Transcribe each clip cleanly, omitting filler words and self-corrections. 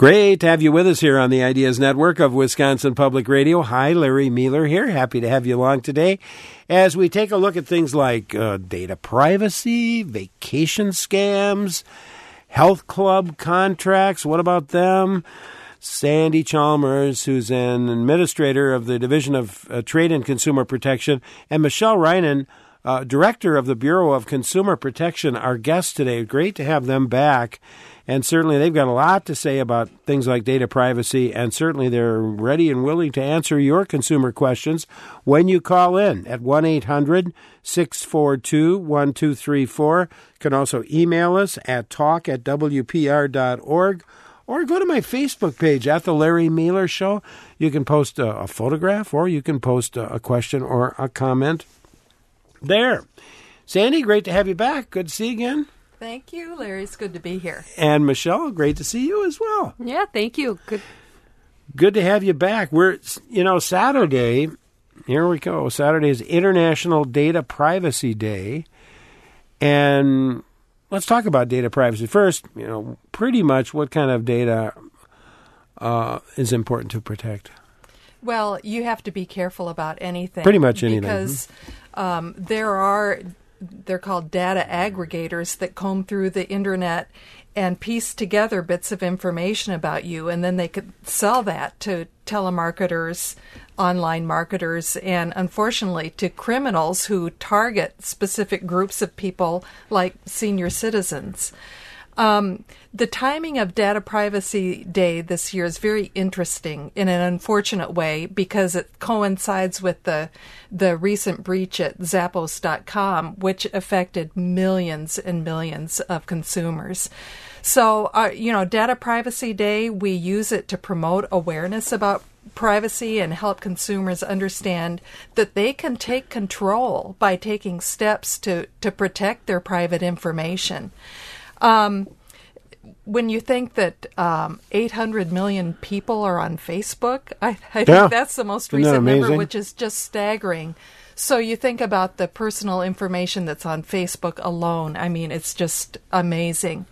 Great to have you with us here on the Ideas Network of Wisconsin Public Radio. Hi, Larry Mueller here. Happy to have you along today as we take a look at things like data privacy, vacation scams, health club contracts. What about them? Sandy Chalmers, who's an administrator of the Division of Trade and Consumer Protection, and Michelle Reinen, Director of the Bureau of Consumer Protection, our guests today. Great to have them back. And certainly they've got a lot to say about things like data privacy, and certainly they're ready and willing to answer your consumer questions when you call in at 1-800-642-1234. You can also email us at talk@wpr.org, or go to my Facebook page at The Larry Mueller Show. You can post a photograph, or you can post a question or a comment there. Sandy, great to have you back. Good to see you again. Thank you, Larry. It's good to be here. And Michelle, great to see you as well. Yeah, thank you. Good to have you back. We're, Saturday, here we go. Saturday is International Data Privacy Day. And let's talk about data privacy. First, pretty much what kind of data is important to protect? Well, you have to be careful about anything. Pretty much anything. Because they're called data aggregators that comb through the internet and piece together bits of information about you, and then they could sell that to telemarketers, online marketers, and unfortunately to criminals who target specific groups of people like senior citizens. The timing of Data Privacy Day this year is very interesting in an unfortunate way because it coincides with the recent breach at Zappos.com, which affected millions and millions of consumers. So, Data Privacy Day, we use it to promote awareness about privacy and help consumers understand that they can take control by taking steps to protect their private information. When you think that 800 million people are on Facebook, I think that's the most recent number, which is just staggering. So you think about the personal information that's on Facebook alone. I mean, it's just amazing.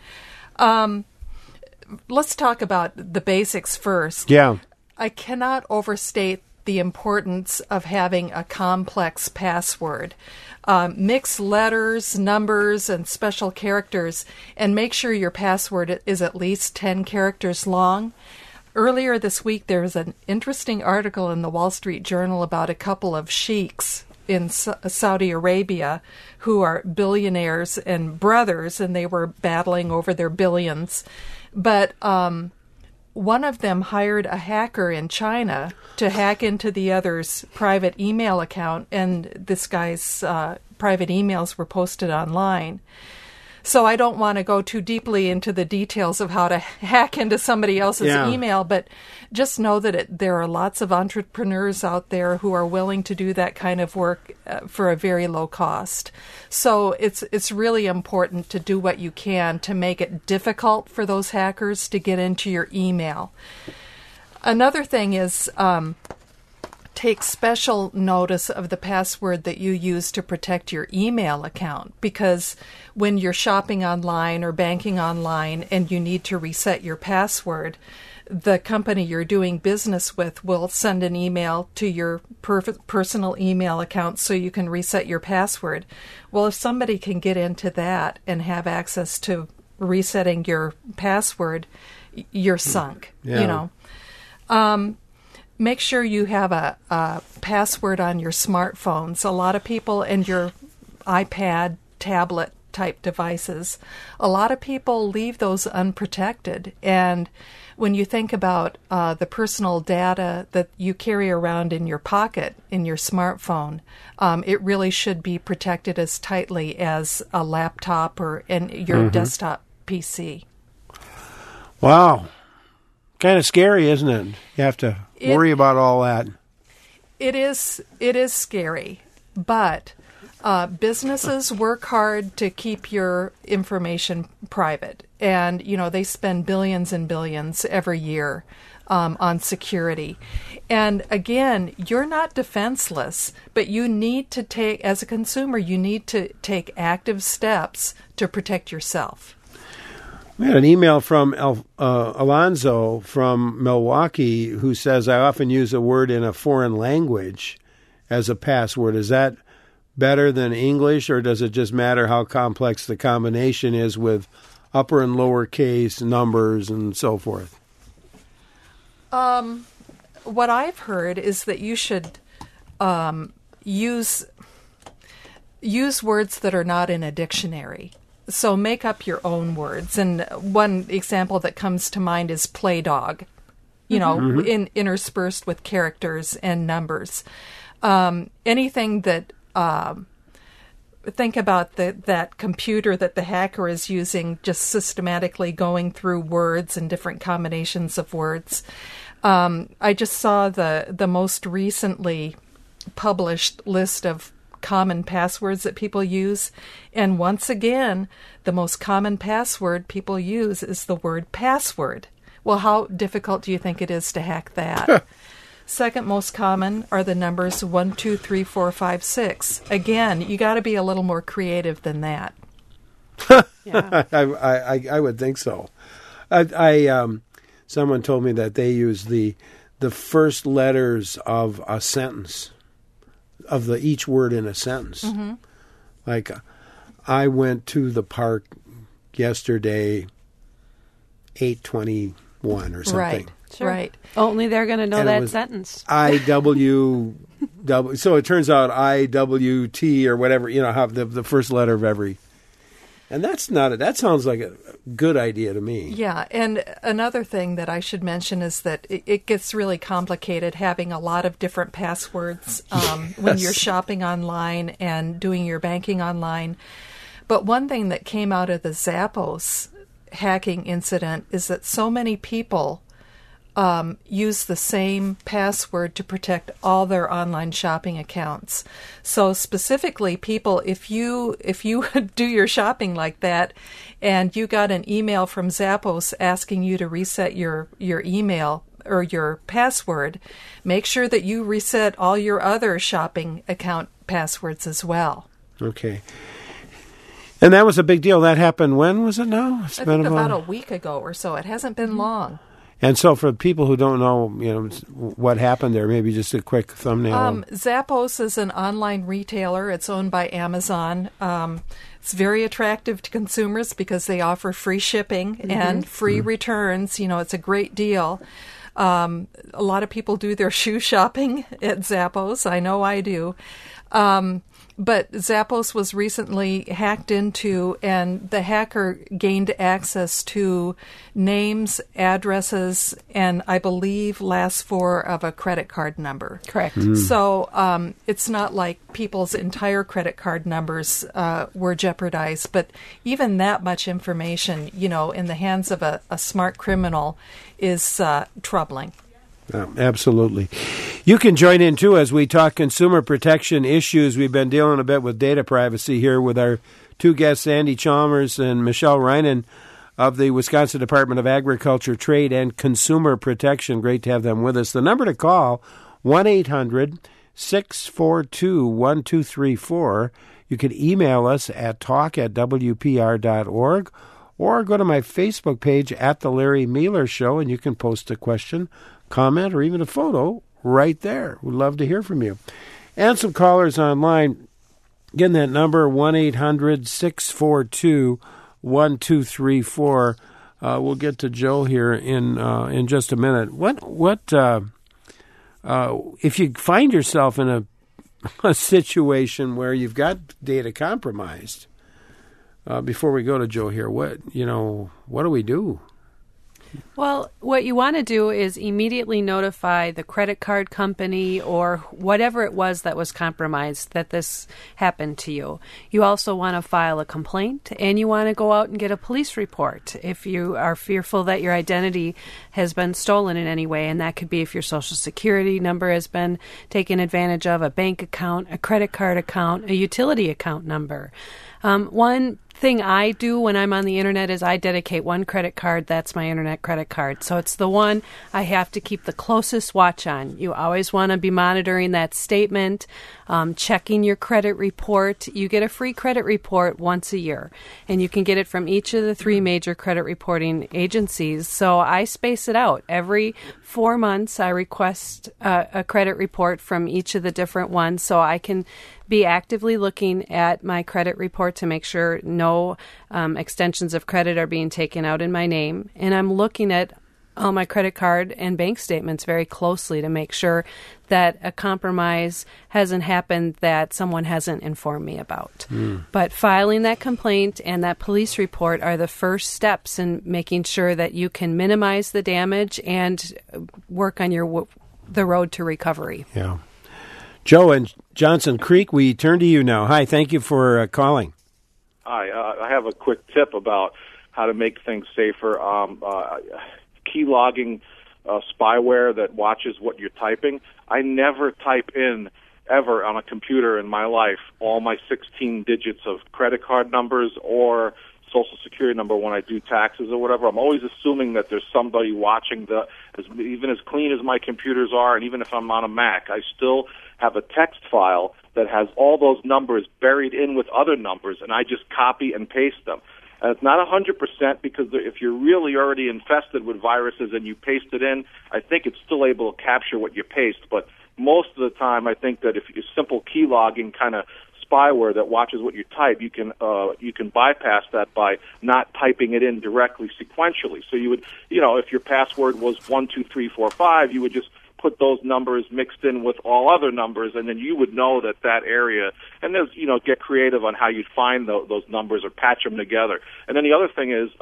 Let's talk about the basics first. Yeah. I cannot overstate the importance of having a complex password. Mix letters, numbers, and special characters, and make sure your password is at least 10 characters long. Earlier this week, there was an interesting article in the Wall Street Journal about a couple of sheiks in Saudi Arabia who are billionaires and brothers, and they were battling over their billions. But one of them hired a hacker in China to hack into the other's private email account, and this guy's private emails were posted online. So I don't want to go too deeply into the details of how to hack into somebody else's email, but just know that there are lots of entrepreneurs out there who are willing to do that kind of work for a very low cost. So it's really important to do what you can to make it difficult for those hackers to get into your email. Another thing is take special notice of the password that you use to protect your email account, because when you're shopping online or banking online and you need to reset your password, the company you're doing business with will send an email to your personal email account so you can reset your password. Well, if somebody can get into that and have access to resetting your password, you're sunk, Make sure you have a password on your smartphones. A lot of people, and your iPad, tablet type devices, a lot of people leave those unprotected. And when you think about the personal data that you carry around in your pocket, in your smartphone, it really should be protected as tightly as a laptop or your desktop PC. Wow. Kind of scary, isn't it? You have to worry about all that. It is scary, but businesses work hard to keep your information private, and they spend billions and billions every year on security. And again, you're not defenseless, but you need to take, as a consumer, you need to take active steps to protect yourself. We had an email from Alonzo from Milwaukee who says, I often use a word in a foreign language as a password. Is that better than English, or does it just matter how complex the combination is with upper and lower case numbers and so forth? What I've heard is that you should use words that are not in a dictionary. So make up your own words. And one example that comes to mind is play dog, interspersed with characters and numbers. Anything that think about that computer that the hacker is using, just systematically going through words and different combinations of words. I just saw the most recently published list of common passwords that people use. And once again, the most common password people use is the word password. Well, how difficult do you think it is to hack that? Second most common are the numbers 1, 2, 3, 4, 5, 6. Again, you got to be a little more creative than that. Yeah. I would think so. Someone told me that they use the first letters of a sentence, of each word in a sentence. Mm-hmm. Like, I went to the park yesterday, 8:21 or something. Right. Sure. Right. Only they're going to know that sentence. IWW. So it turns out IWT or whatever, have the first letter of every. And that sounds like a good idea to me. Yeah. And another thing that I should mention is that it gets really complicated having a lot of different passwords yes. when you're shopping online and doing your banking online. But one thing that came out of the Zappos hacking incident is that so many people use the same password to protect all their online shopping accounts. So specifically, people, if you do your shopping like that, and you got an email from Zappos asking you to reset your email or your password, make sure that you reset all your other shopping account passwords as well. Okay. And that was a big deal. That happened when was it now? I think about a week ago or so. It hasn't been long. And so for people who don't know, what happened there, maybe just a quick thumbnail. Zappos is an online retailer. It's owned by Amazon. It's very attractive to consumers because they offer free shipping mm-hmm. and free mm-hmm. returns. It's a great deal. A lot of people do their shoe shopping at Zappos. I know I do. But Zappos was recently hacked into, and the hacker gained access to names, addresses, and I believe last four of a credit card number. Correct. Mm. So it's not like people's entire credit card numbers were jeopardized, but even that much information, in the hands of a smart criminal is troubling. Absolutely. You can join in, too, as we talk consumer protection issues. We've been dealing a bit with data privacy here with our two guests, Sandy Chalmers and Michelle Reinen of the Wisconsin Department of Agriculture, Trade, and Consumer Protection. Great to have them with us. The number to call, 1-800-642-1234. You can email us at talk@wpr.org or go to my Facebook page at The Larry Meiler Show, and you can post a question, comment, or even a photo right there. We'd love to hear from you. And some callers online. Again, that number, 1-800-642-1234. We'll get to Joe here in just a minute. If you find yourself in a situation where you've got data compromised, before we go to Joe here, what do we do? Well, what you want to do is immediately notify the credit card company or whatever it was that was compromised that this happened to you. You also want to file a complaint, and you want to go out and get a police report if you are fearful that your identity has been stolen in any way, and that could be if your Social Security number has been taken advantage of, a bank account, a credit card account, a utility account number. One thing I do when I'm on the internet is I dedicate one credit card. That's my internet credit card. So it's the one I have to keep the closest watch on. You always want to be monitoring that statement, checking your credit report. You get a free credit report once a year, and you can get it from each of the 3 major credit reporting agencies. So I space it out. Every 4 months, I request a credit report from each of the different ones so I can be actively looking at my credit report to make sure no extensions of credit are being taken out in my name. And I'm looking at all my credit card and bank statements very closely to make sure that a compromise hasn't happened that someone hasn't informed me about. But filing that complaint and that police report are the first steps in making sure that you can minimize the damage and work on the road to recovery. Yeah. Joe in Johnson Creek, we turn to you now. Hi, thank you for calling. Hi, I have a quick tip about how to make things safer. Key logging spyware that watches what you're typing. I never type in, ever on a computer in my life, all my 16 digits of credit card numbers or Social Security number when I do taxes or whatever. I'm always assuming that there's somebody watching even as clean as my computers are, and even if I'm on a Mac, I still have a text file that has all those numbers buried in with other numbers, and I just copy and paste them. And it's not 100% because if you're really already infested with viruses and you paste it in, I think it's still able to capture what you paste. But most of the time, I think that if you simple key logging kind of spyware that watches what you type, you can bypass that by not typing it in directly sequentially. So you would, if your password was 12345, you would just put those numbers mixed in with all other numbers, and then you would know that area. And there's, get creative on how you'd find those numbers or patch them together. And then the other thing is,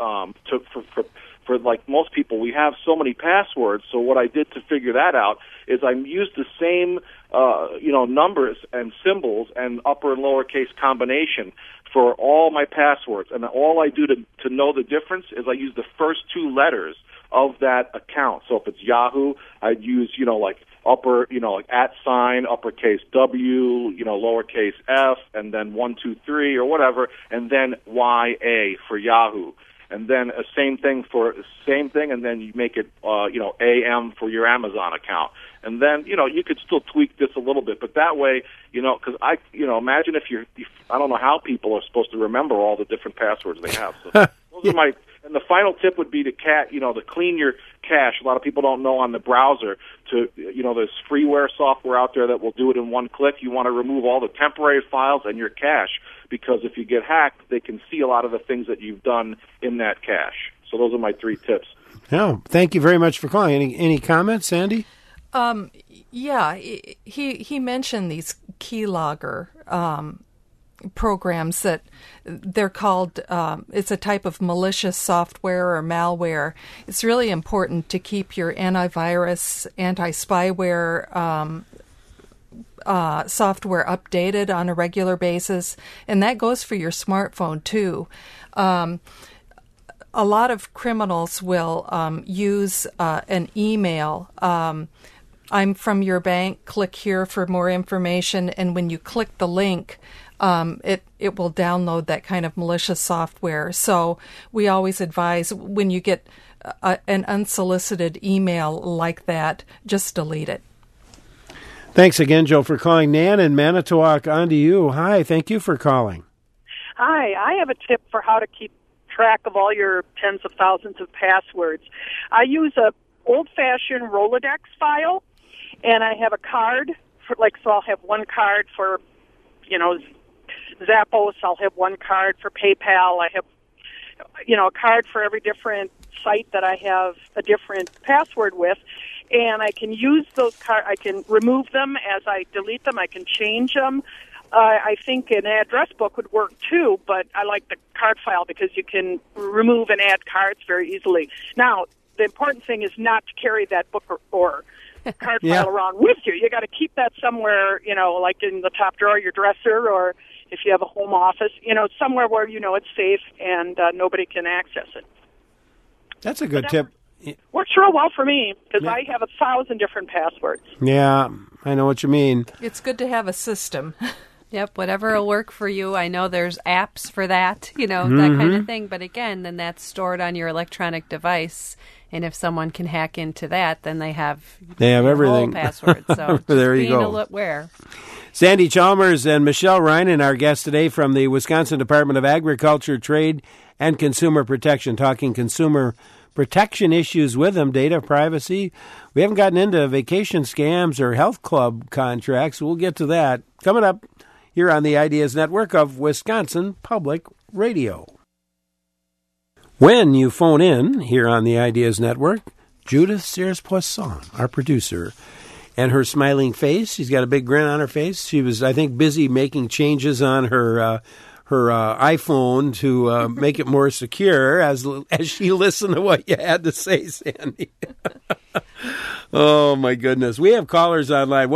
for like most people, we have so many passwords. So what I did to figure that out is I used the same, numbers and symbols and upper and lowercase combination for all my passwords. And all I do to know the difference is I use the first 2 letters of that account. So if it's Yahoo, I'd use, upper, at sign, uppercase W, lowercase f, and then 1, 2, 3 or whatever, and then YA for Yahoo. And then same thing, and then you make it, AM for your Amazon account. And then, you could still tweak this a little bit, but that way, because imagine if I don't know how people are supposed to remember all the different passwords they have. So those are and the final tip would be to clean your cache. A lot of people don't know on the browser there's freeware software out there that will do it in one click. You want to remove all the temporary files and your cache, because if you get hacked, they can see a lot of the things that you've done in that cache. So those are my 3 tips. Oh, thank you very much for calling. Any comments, Sandy? Yeah, he mentioned these keylogger programs that they're called, it's a type of malicious software or malware. It's really important to keep your antivirus, anti-spyware software updated on a regular basis, and that goes for your smartphone too. A lot of criminals will use an email. I'm from your bank, click here for more information, and when you click the link, it will download that kind of malicious software. So we always advise when you get an unsolicited email like that, just delete it. Thanks again, Joe, for calling. Nan in Manitowoc, on to you. Hi, thank you for calling. Hi, I have a tip for how to keep track of all your tens of thousands of passwords. I use a old-fashioned Rolodex file, and I have a card so I'll have one card for, Zappos. I'll have one card for PayPal. I have, a card for every different site that I have a different password with, and I can use those cards. I can remove them as I delete them. I can change them. I think an address book would work too, but I like the card file because you can remove and add cards very easily. Now, the important thing is not to carry that book or card file around with you. You got to keep that somewhere, like in the top drawer of your dresser, or if you have a home office, somewhere where it's safe and nobody can access it. That's a good tip. Works real well for me because I have 1,000 different passwords. Yeah, I know what you mean. It's good to have a system. Yep, whatever will work for you. I know there's apps for that, that kind of thing. But again, then that's stored on your electronic device. And if someone can hack into that, then they have everything. Whole password. So there you go. Aware. Sandy Chalmers and Michelle Reinen, our guests today from the Wisconsin Department of Agriculture, Trade, and Consumer Protection, talking consumer protection issues with them, data privacy. We haven't gotten into vacation scams or health club contracts. We'll get to that coming up here on the Ideas Network of Wisconsin Public Radio. When you phone in here on the Ideas Network, Judith Sears-Poisson, our producer, and her smiling face, she's got a big grin on her face. She was, I think, busy making changes on her iPhone to make it more secure as she listened to what you had to say, Sandy. Oh, my goodness. We have callers online,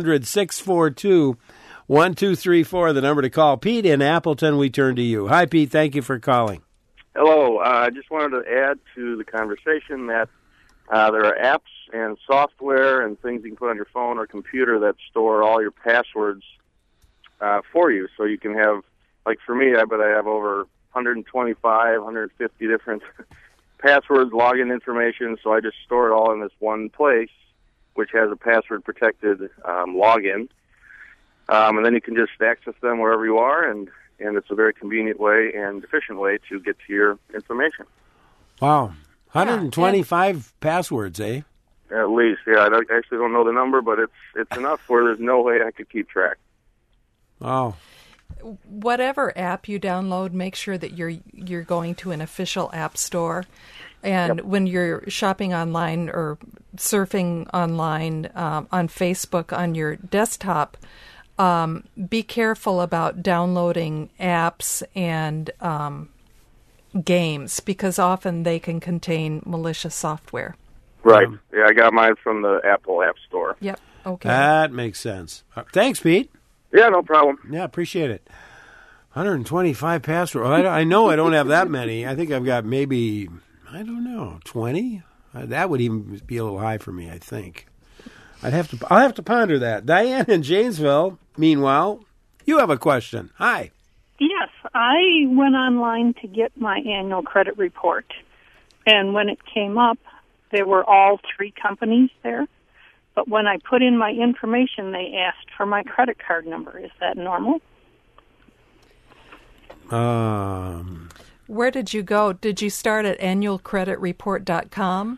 1-800-642-1234, the number to call. Pete in Appleton, we turn to you. Hi, Pete. Thank you for calling. Hello. I just wanted to add to the conversation that there are apps and software and things you can put on your phone or computer that store all your passwords for you. So you can have, like for me, I have over 125, 150 different passwords, login information. So I just store it all in this one place, which has a password-protected login. And then you can just access them wherever you are, and it's a very convenient way and efficient way to get to your information. Wow. 125 passwords, eh? At least, yeah. I actually don't know the number, but it's enough where there's no way I could keep track. Wow. Whatever app you download, make sure that you're going to an official app store. And when you're shopping online or surfing online on Facebook on your desktop, be careful about downloading apps and games, because often they can contain malicious software. Right. Yeah, I got mine from the Apple App Store. Yep. Okay. That makes sense. Thanks, Pete. Yeah, no problem. Yeah, appreciate it. 125 passwords. Well, I know I don't have that many. I think I've got maybe, 20? That would even be a little high for me, I think. I'll have to ponder that. Diane in Janesville, meanwhile, you have a question. Hi. Yes, I went online to get my annual credit report, and when it came up, there were all three companies there. But when I put in my information, they asked for my credit card number. Is that normal? Where did you go? Did you start at annualcreditreport.com?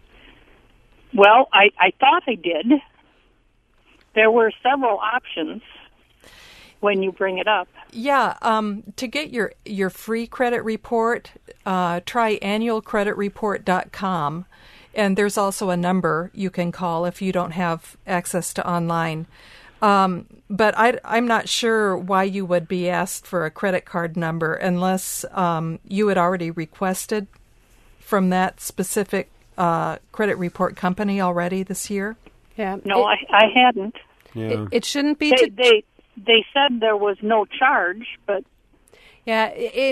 Well, I thought I did. There were several options when you bring it up. Yeah, to get your free credit report, try annualcreditreport.com. And there's also a number you can call if you don't have access to online. But I'm not sure why you would be asked for a credit card number unless you had already requested from that specific credit report company already this year. Yeah. No, I hadn't. Yeah. It shouldn't be. They said there was no charge, but yeah,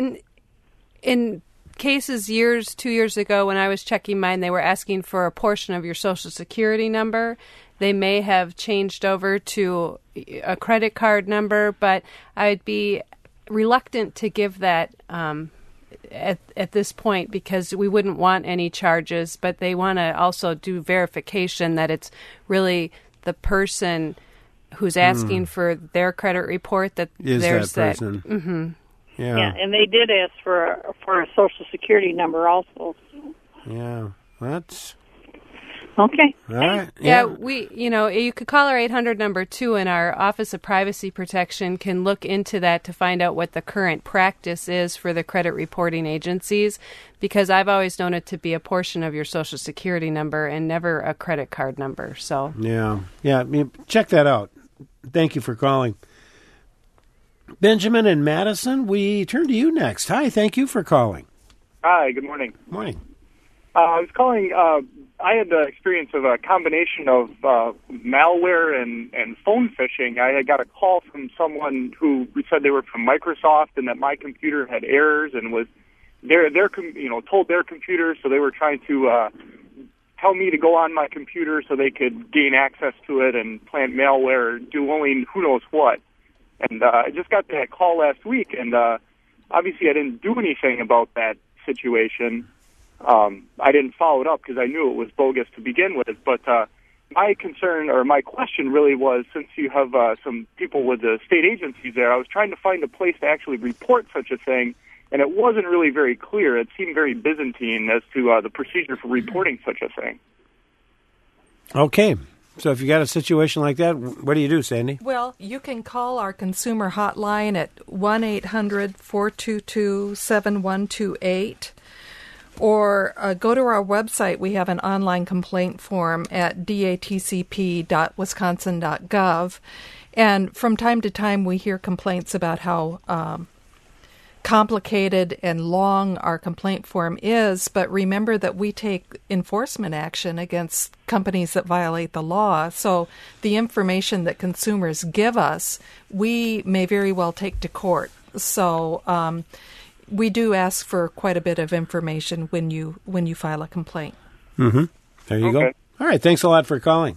in cases 2 years ago when I was checking mine, they were asking for a portion of your Social Security number. They may have changed over to a credit card number, but I'd be reluctant to give that at this point because we wouldn't want any charges, but they want to also do verification that it's really the person who's asking for their credit report that is there's that person. Mm-hmm. yeah, and they did ask for a Social Security number also. Yeah, that's okay. all right. Yeah, you could call our 800 number too, and our Office of Privacy Protection can look into that to find out what the current practice is for the credit reporting agencies, because I've always known it to be a portion of your Social Security number and never a credit card number. So yeah, check that out. Thank you for calling. Benjamin in Madison, we turn to you next. Hi, thank you for calling. Hi, good morning. Morning. I was calling. I had the experience of a combination of malware and phone phishing. I had got a call from someone who said they were from Microsoft and that my computer had errors and was told their computer, so they were trying to tell me to go on my computer so they could gain access to it and plant malware or do only who knows what. And I just got that call last week, and obviously I didn't do anything about that situation. I didn't follow it up because I knew it was bogus to begin with. But my concern or my question really was, since you have some people with the state agencies there, I was trying to find a place to actually report such a thing, and it wasn't really very clear. It seemed very Byzantine as to the procedure for reporting such a thing. Okay. So if you got a situation like that, what do you do, Sandy? Well, you can call our consumer hotline at 1-800-422-7128, or go to our website. We have an online complaint form at datcp.wisconsin.gov. And from time to time, we hear complaints about how complicated and long our complaint form is, but remember that we take enforcement action against companies that violate the law. So the information that consumers give us, we may very well take to court. So we do ask for quite a bit of information when you file a complaint. Mm-hmm. There you go. All right, thanks a lot for calling.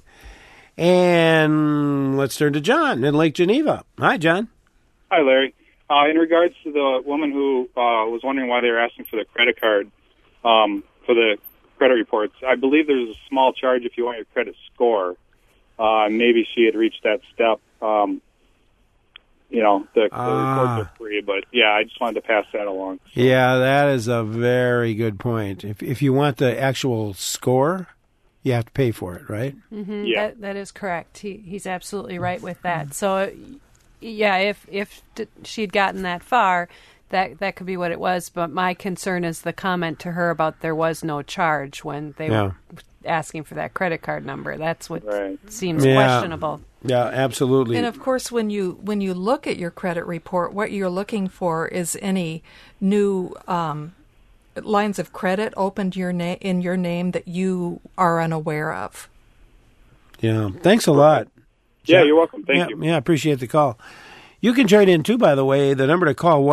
And let's turn to John in Lake Geneva. Hi, John. Hi, Larry. In regards to the woman who was wondering why they were asking for the credit card for the credit reports, I believe there's a small charge if you want your credit score. Maybe she had reached that step. The reports are free, but yeah, I just wanted to pass that along. So. Yeah, that is a very good point. If you want the actual score, you have to pay for it, right? Mm-hmm. Yeah, that is correct. He's absolutely right with that. So. Yeah, if she'd gotten that far, that could be what it was. But my concern is the comment to her about there was no charge when they were asking for that credit card number. That's what seems questionable. Yeah, absolutely. And of course, when you look at your credit report, what you're looking for is any new lines of credit opened in your name that you are unaware of. Yeah, thanks a lot. Yeah, you're welcome. Thank you. Yeah, I appreciate the call. You can join in, too, by the way. The number to call,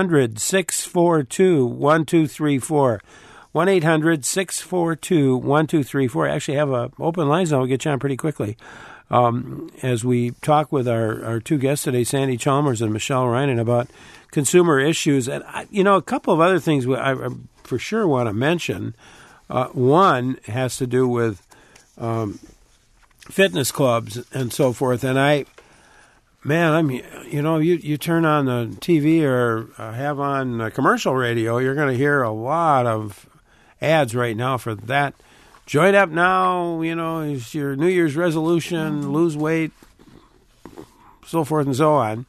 1-800-642-1234. 1-800-642-1234. Actually, have an open line now. We'll get you on pretty quickly. As we talk with our two guests today, Sandy Chalmers and Michelle Reinen, about consumer issues. And, a couple of other things I for sure want to mention. One has to do with fitness clubs and so forth, and you turn on the TV or have on commercial radio, you're going to hear a lot of ads right now for that. Join up now, is your New Year's resolution, lose weight, so forth and so on.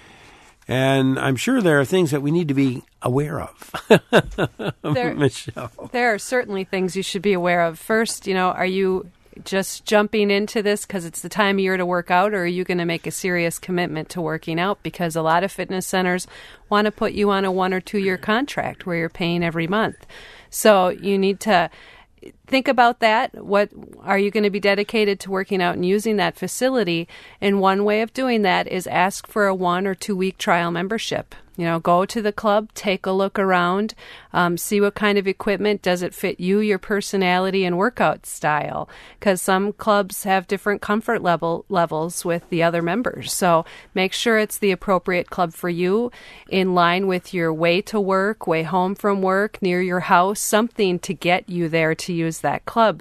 And I'm sure there are things that we need to be aware of. Michelle. There are certainly things you should be aware of. First, are you just jumping into this because it's the time of year to work out, or are you going to make a serious commitment to working out? Because a lot of fitness centers want to put you on a 1 or 2 year contract where you're paying every month. So you need to think about that. What are you going to be dedicated to working out and using that facility? And one way of doing that is ask for a 1 or 2 week trial membership. Go to the club, take a look around, see what kind of equipment, does it fit you, your personality, and workout style? Because some clubs have different comfort levels with the other members. So make sure it's the appropriate club for you, in line with your way to work, way home from work, near your house, something to get you there to use that club.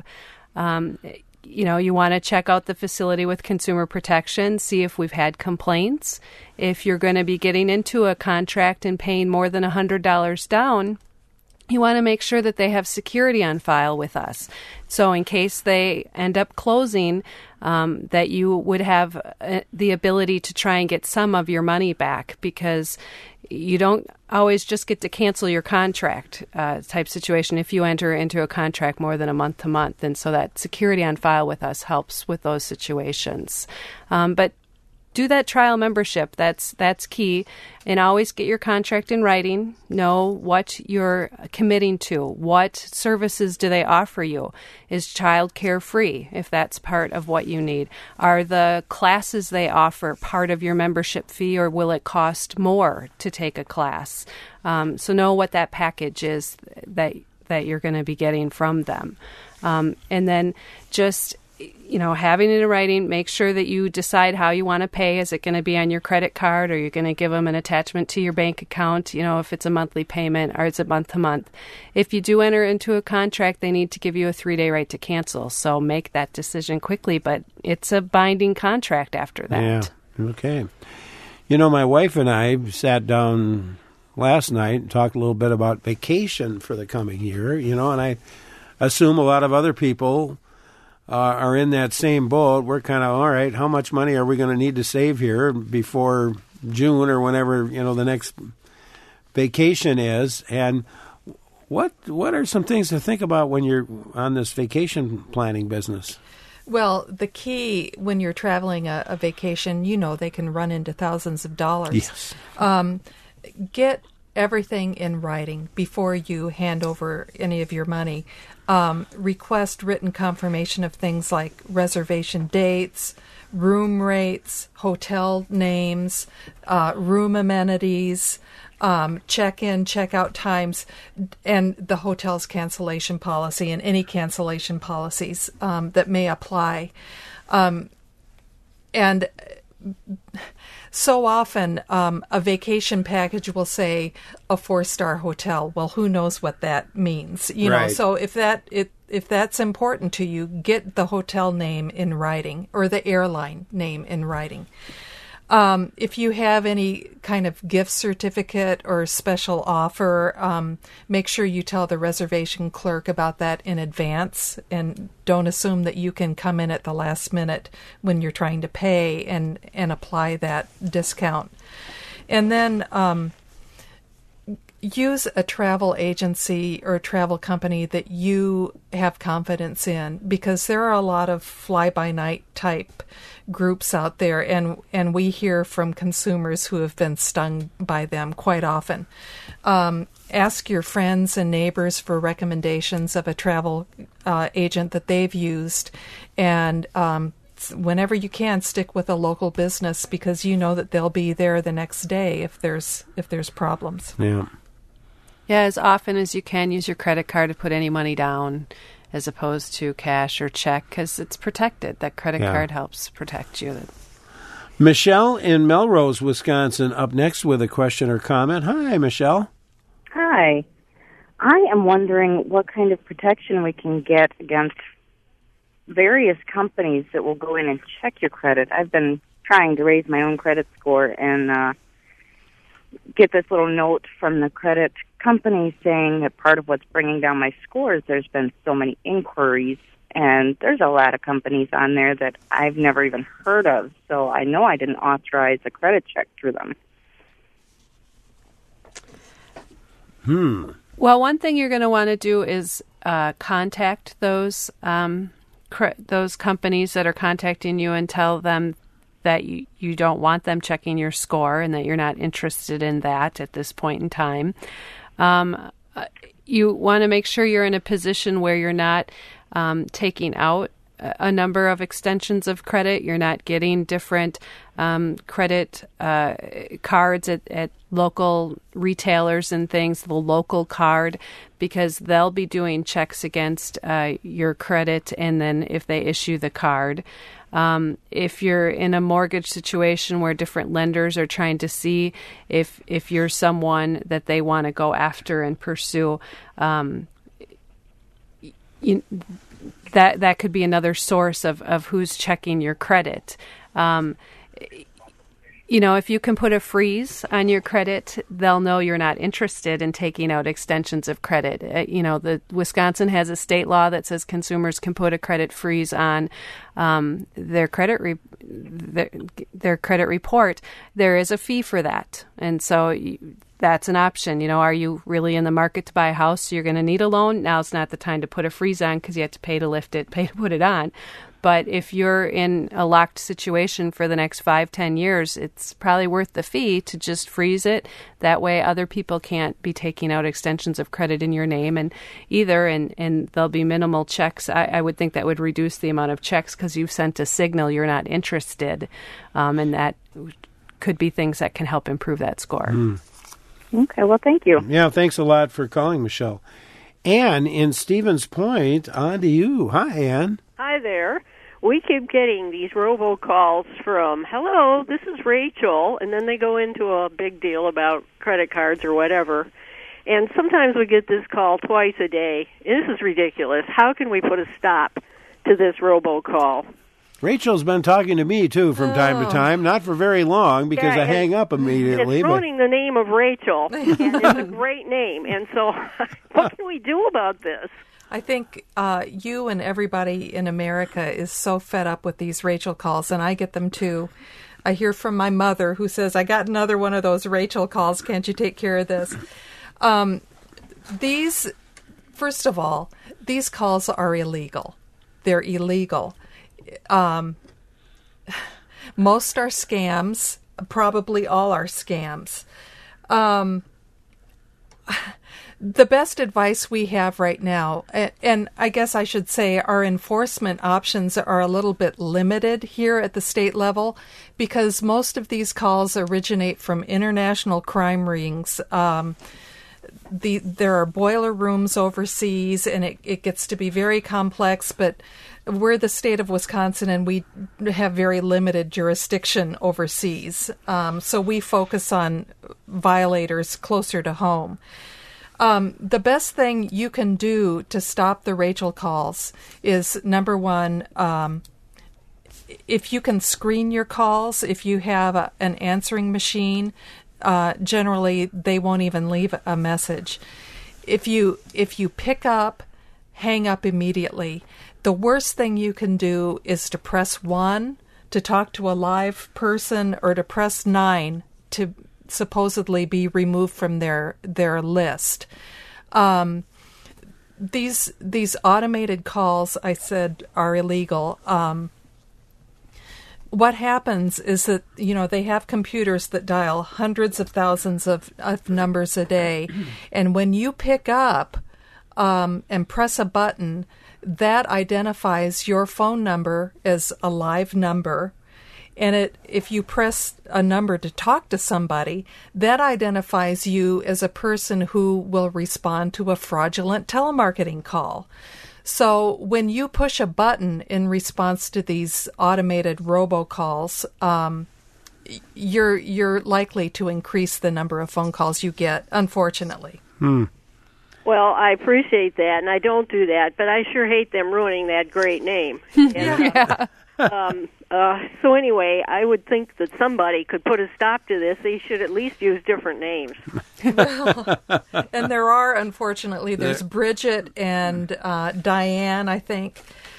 You want to check out the facility with Consumer Protection, see if we've had complaints. If you're going to be getting into a contract and paying more than $100 down, you want to make sure that they have security on file with us. So in case they end up closing, that you would have the ability to try and get some of your money back, because you don't always just get to cancel your contract type situation if you enter into a contract more than a month to month. And so that security on file with us helps with those situations. But do that trial membership. That's key. And always get your contract in writing. Know what you're committing to. What services do they offer you? Is childcare free, if that's part of what you need? Are the classes they offer part of your membership fee, or will it cost more to take a class? So know what that package is that you're going to be getting from them. And then just having it in writing, make sure that you decide how you want to pay. Is it going to be on your credit card, or are you going to give them an attachment to your bank account, if it's a monthly payment, or is it month to month? If you do enter into a contract, they need to give you a 3-day right to cancel. So make that decision quickly, but it's a binding contract after that. Yeah, okay. My wife and I sat down last night and talked a little bit about vacation for the coming year, and I assume a lot of other people are in that same boat. We're kind of, all right, how much money are we going to need to save here before June or whenever, the next vacation is? And what are some things to think about when you're on this vacation planning business? Well, the key when you're traveling a vacation, they can run into thousands of dollars. Yes. Get everything in writing before you hand over any of your money. Request written confirmation of things like reservation dates, room rates, hotel names, room amenities, check-in, check-out times, and the hotel's cancellation policy and any cancellation policies that may apply. And so often, a vacation package will say a 4-star hotel. Well, who knows what that means? Right. So if that's important to you, get the hotel name in writing or the airline name in writing. If you have any kind of gift certificate or special offer, make sure you tell the reservation clerk about that in advance, and don't assume that you can come in at the last minute when you're trying to pay and apply that discount. And then use a travel agency or a travel company that you have confidence in, because there are a lot of fly-by-night type groups out there, and we hear from consumers who have been stung by them quite often. Ask your friends and neighbors for recommendations of a travel agent that they've used, and whenever you can, stick with a local business, because that they'll be there the next day if there's problems. Yeah. Yeah, as often as you can, use your credit card to put any money down as opposed to cash or check, because it's protected. That credit card helps protect you. Michelle in Melrose, Wisconsin, up next with a question or comment. Hi, Michelle. Hi. I am wondering what kind of protection we can get against various companies that will go in and check your credit. I've been trying to raise my own credit score and get this little note from the credit company saying that part of what's bringing down my scores, there's been so many inquiries, and there's a lot of companies on there that I've never even heard of, so I know I didn't authorize a credit check through them. Well, one thing you're going to want to do is contact those companies that are contacting you and tell them that you don't want them checking your score and that you're not interested in that at this point in time. You want to make sure you're in a position where you're not taking out a number of extensions of credit. You're not getting different credit cards at local retailers and things, the local card, because they'll be doing checks against your credit, and then if they issue the card. If you're in a mortgage situation where different lenders are trying to see if you're someone that they want to go after and pursue, that could be another source of who's checking your credit. If you can put a freeze on your credit, they'll know you're not interested in taking out extensions of credit. The Wisconsin has a state law that says consumers can put a credit freeze on their credit report. There is a fee for that, and so that's an option. Are you really in the market to buy a house? So you're going to need a loan. Now's not the time to put a freeze on because you have to pay to lift it, pay to put it on. But if you're in a locked situation for the next 5-10 years, it's probably worth the fee to just freeze it. That way other people can't be taking out extensions of credit in your name and there'll be minimal checks. I would think that would reduce the amount of checks because you've sent a signal you're not interested. And that could be things that can help improve that score. Okay, well, thank you. Yeah, thanks a lot for calling, Michelle. Anne in Stevens Point, on to you. Hi, Anne. Hi there. we keep getting these robocalls from, hello, this is Rachel, and then they go into a big deal about credit cards or whatever. And sometimes we get this call twice a day. This is ridiculous. How can we put a stop to this robocall? Rachel's been talking to me, too, from time to time. Not for very long, because I hang up immediately. It's ruining the name of Rachel, and it's a great name. And so what can we do about this? I think you and everybody in America is so fed up with these Rachel calls, and I get them, too. I hear from my mother, who says, I got another one of those Rachel calls. Can't you take care of this? First of all, these calls are illegal. They're illegal. Most are scams. Probably all are scams. The best advice we have right now, and I guess I should say our enforcement options are a little bit limited here at the state level, because most of these calls originate from international crime rings. There are boiler rooms overseas, and it gets to be very complex, but we're the state of Wisconsin, and we have very limited jurisdiction overseas. So we focus on violators closer to home. The best thing you can do to stop the Rachel calls is, number one, if you can screen your calls, if you have an answering machine, generally they won't even leave a message. If you pick up, hang up immediately. The worst thing you can do is to press 1 to talk to a live person, or to press 9 to supposedly be removed from their list. These automated calls, I said, are illegal. What happens is that, they have computers that dial hundreds of thousands of numbers a day, and when you pick up and press a button, that identifies your phone number as a live number. And if you press a number to talk to somebody, that identifies you as a person who will respond to a fraudulent telemarketing call. So when you push a button in response to these automated robocalls, you're likely to increase the number of phone calls you get, unfortunately. Well, I appreciate that, and I don't do that, but I sure hate them ruining that great name. And, so anyway, I would think that somebody could put a stop to this. They should at least use different names. Well, and there are, unfortunately, there's Bridget and Diane, I think.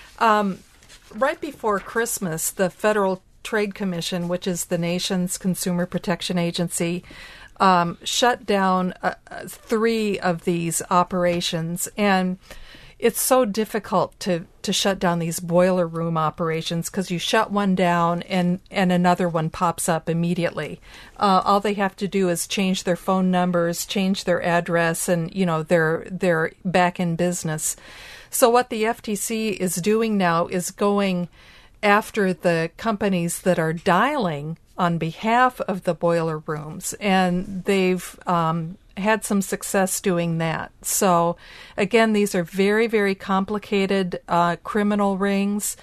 Right before Christmas, the Federal Trade Commission, which is the nation's consumer protection agency, shut down 3 of these operations, and it's so difficult to shut down these boiler room operations, because you shut one down and another one pops up immediately. All they have to do is change their phone numbers, change their address, and they're back in business. So what the FTC is doing now is going after the companies that are dialing on behalf of the boiler rooms, and they've had some success doing that. So, again, these are very, very complicated criminal rings.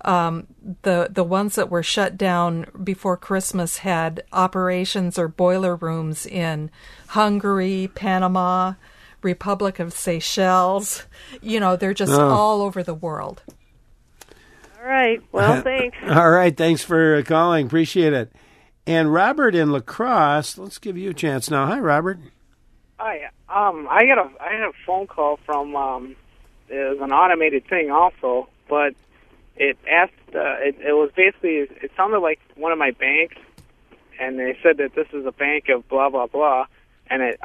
The ones that were shut down before Christmas had operations or boiler rooms in Hungary, Panama, Republic of Seychelles. They're just all over the world. All right. Well, thanks. All right. Thanks for calling. Appreciate it. And Robert in La Crosse, let's give you a chance now. Hi, Robert. Hi. I had a phone call from it was an automated thing also, but it asked it was basically, it sounded like one of my banks, and they said that this is a bank of blah blah blah, and it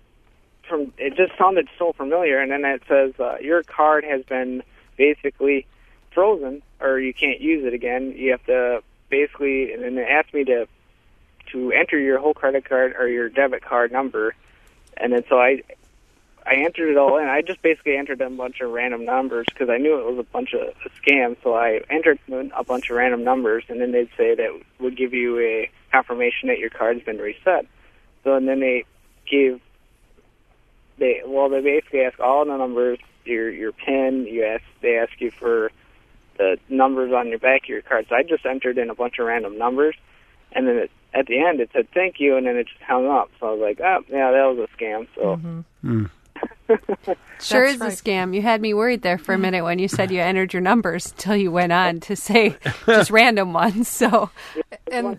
just sounded so familiar, and then it says your card has been basically frozen, or you can't use it again. You have to basically, and then it asked me to enter your whole credit card or your debit card number, and then so I entered it all in. I just basically entered a bunch of random numbers because I knew it was a bunch of scams. So I entered a bunch of random numbers, and then they'd say that would give you a confirmation that your card's been reset. So and then they basically ask all the numbers, your PIN. They ask you for the numbers on your back of your card. So I just entered in a bunch of random numbers, and then at the end it said thank you, and then it just hung up. So I was like, oh, yeah, that was a scam. So. Mm. Sure is a scam. You had me worried there for a minute when you said you entered your numbers until you went on to say just random ones. So, and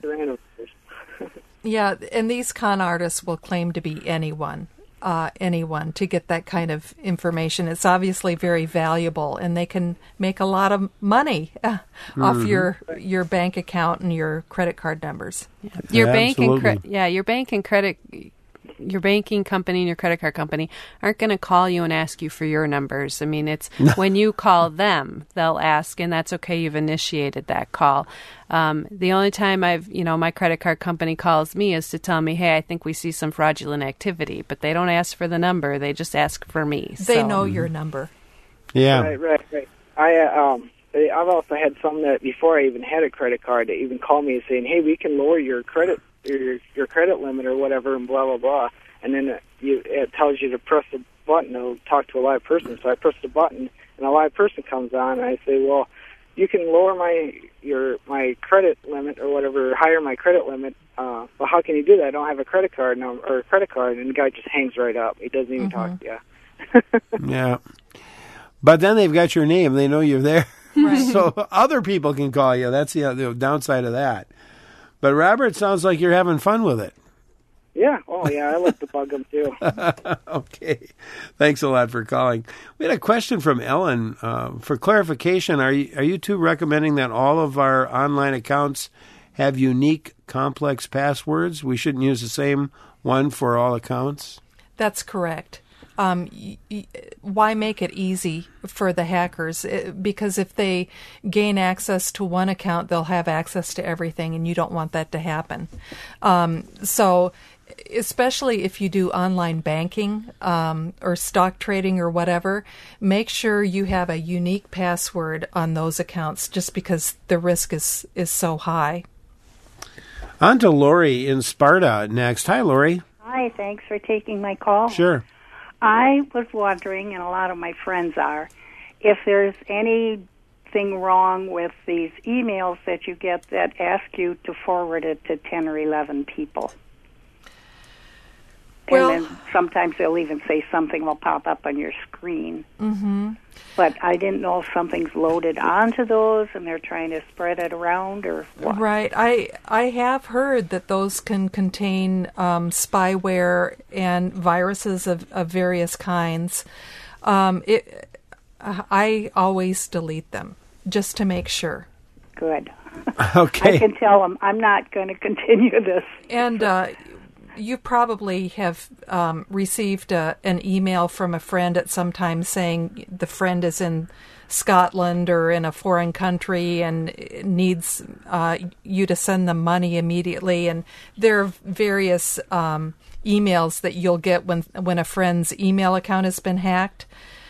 yeah, and these con artists will claim to be anyone to get that kind of information. It's obviously very valuable, and they can make a lot of money off your bank account and your credit card numbers. Your bank and credit. Your banking company and your credit card company aren't going to call you and ask you for your numbers. I mean, it's when you call them, they'll ask, and that's okay. You've initiated that call. The only time my credit card company calls me is to tell me, hey, I think we see some fraudulent activity, but they don't ask for the number. They just ask for me. They know your number. Yeah. Right. I've also had some that before I even had a credit card, they even called me saying, hey, we can lower your credit your credit limit or whatever, and blah blah blah, and then it tells you to press a button to talk to a live person. So I press the button, and a live person comes on, and I say, well, you can lower my credit limit or whatever, higher my credit limit. Well, how can you do that? I don't have a credit card and the guy just hangs right up. He doesn't even talk to you. Yeah, but then they've got your name; they know you're there, right. So other people can call you. That's the downside of that. But Robert, sounds like you're having fun with it. Yeah. Oh, yeah. I like to bug them too. Okay. Thanks a lot for calling. We had a question from Ellen. For clarification, are you two recommending that all of our online accounts have unique, complex passwords? We shouldn't use the same one for all accounts? That's correct. Why make it easy for the hackers? Because if they gain access to one account, they'll have access to everything, and you don't want that to happen. So especially if you do online banking or stock trading or whatever, make sure you have a unique password on those accounts just because the risk is so high. On to Lori in Sparta next. Hi, Lori. Hi, thanks for taking my call. Sure. I was wondering, and a lot of my friends are, if there's anything wrong with these emails that you get that ask you to forward it to 10 or 11 people. Well, and then sometimes they'll even say something will pop up on your screen. Mm-hmm. But I didn't know if something's loaded onto those and they're trying to spread it around or what. Right. I have heard that those can contain spyware and viruses of various kinds. I always delete them just to make sure. Good. Okay. I can tell them I'm not going to continue this. And you probably have received an email from a friend at some time saying the friend is in Scotland or in a foreign country and needs you to send them money immediately. And there are various emails that you'll get when a friend's email account has been hacked.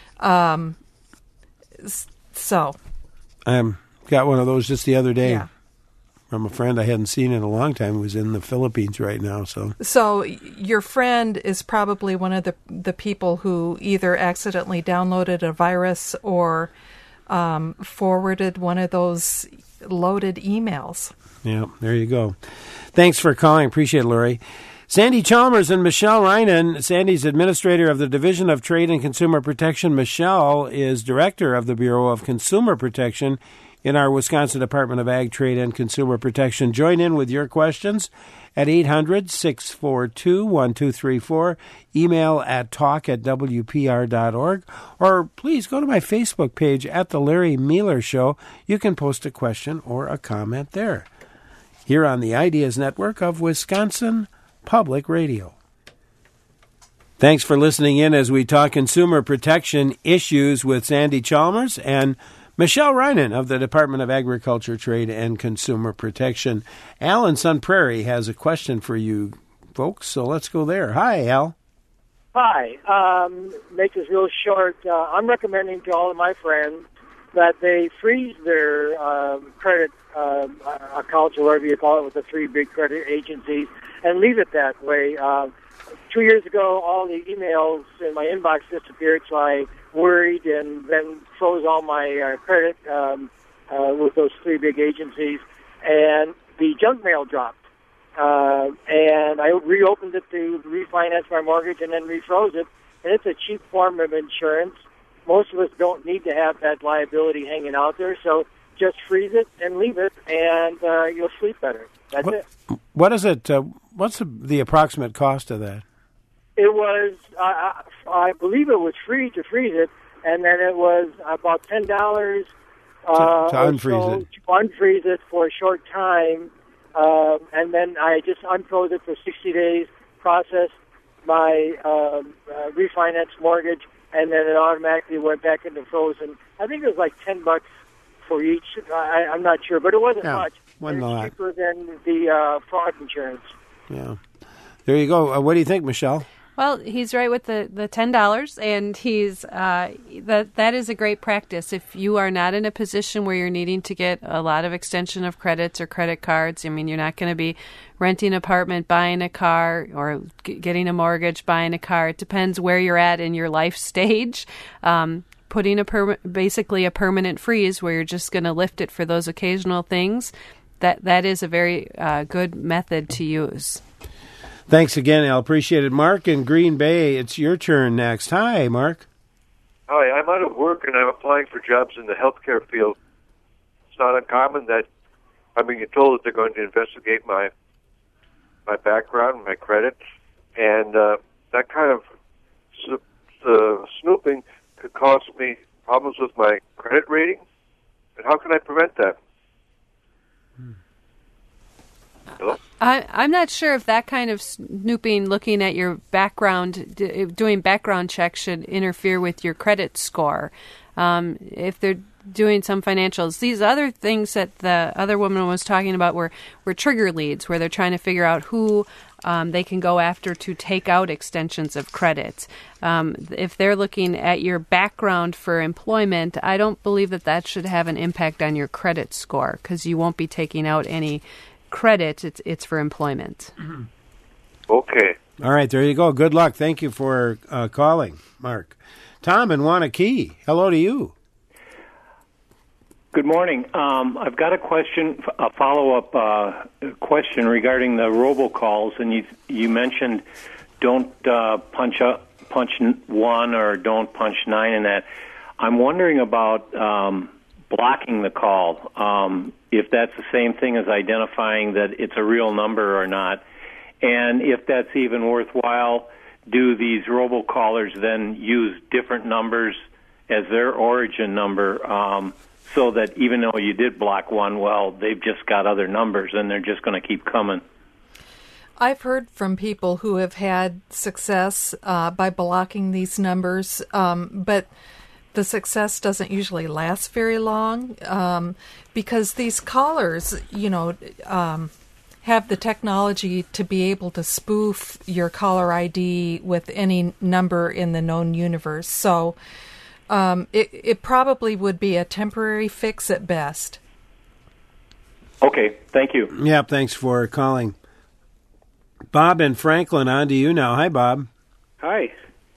So got one of those just the other day. Yeah. From a friend I hadn't seen in a long time, who was in the Philippines right now. So your friend is probably one of the people who either accidentally downloaded a virus or forwarded one of those loaded emails. Yeah, there you go. Thanks for calling. Appreciate it, Lori. Sandy Chalmers and Michelle Reinen. Sandy's administrator of the Division of Trade and Consumer Protection. Michelle is director of the Bureau of Consumer Protection in our Wisconsin Department of Ag, Trade, and Consumer Protection. Join in with your questions at 800-642-1234, email at talk@wpr.org, or please go to my Facebook page at The Larry Mealer Show. You can post a question or a comment there. Here on the Ideas Network of Wisconsin Public Radio. Thanks for listening in as we talk consumer protection issues with Sandy Chalmers and Michelle Reinen of the Department of Agriculture, Trade, and Consumer Protection. Al in Sun Prairie has a question for you folks, so let's go there. Hi, Al. Hi. Make this real short. I'm recommending to all of my friends that they freeze their credit accounts, or whatever you call it, with the three big credit agencies, and leave it that way. 2 years ago, all the emails in my inbox disappeared, so I worried and then froze all my credit with those three big agencies, and the junk mail dropped. And I reopened it to refinance my mortgage and then refroze it. And it's a cheap form of insurance. Most of us don't need to have that liability hanging out there, so just freeze it and leave it, and you'll sleep better. That's it. What is it? What's the approximate cost of that? It was, I believe it was free to freeze it, and then it was about $10 to unfreeze it. To unfreeze it for a short time, and then I just unfroze it for 60 days, processed my refinance mortgage, and then it automatically went back into frozen. I think it was like $10 for each. I'm not sure, but it wasn't much. Wasn't a lot. Cheaper than the fraud insurance. Yeah. There you go. What do you think, Michelle? Well, he's right with the $10, and he's that is a great practice. If you are not in a position where you're needing to get a lot of extension of credits or credit cards, I mean, you're not going to be renting an apartment, buying a car, or getting a mortgage, buying a car. It depends where you're at in your life stage. Putting basically a permanent freeze where you're just going to lift it for those occasional things, that is a very good method to use. Thanks again, Al. Appreciate it. Mark in Green Bay, it's your turn next. Hi, Mark. Hi, I'm out of work and I'm applying for jobs in the healthcare field. It's not uncommon that I'm being told that they're going to investigate my background, my credit, and that kind of snooping could cause me problems with my credit rating. And how can I prevent that? Hello? I'm not sure if that kind of snooping, looking at your background, doing background checks should interfere with your credit score. If they're doing some financials. These other things that the other woman was talking about were trigger leads, where they're trying to figure out who they can go after to take out extensions of credit. If they're looking at your background for employment, I don't believe that should have an impact on your credit score, because you won't be taking out any credit. It's for employment. Okay. All right, there you go. Good luck. Thank you for calling, Mark. Tom in Wanakee, hello to you. Good morning. I've got a question, a follow-up question regarding the robocalls, and you mentioned don't punch 1 or don't punch 9 in that. I'm wondering about blocking the call, if that's the same thing as identifying that it's a real number or not, and if that's even worthwhile. Do these robocallers then use different numbers as their origin number? So that even though you did block one, well, they've just got other numbers and they're just going to keep coming. I've heard from people who have had success by blocking these numbers, but the success doesn't usually last very long because these callers, have the technology to be able to spoof your caller ID with any number in the known universe. So it probably would be a temporary fix at best. Okay, thank you. Yeah, thanks for calling. Bob in Franklin, on to you now. Hi, Bob. Hi.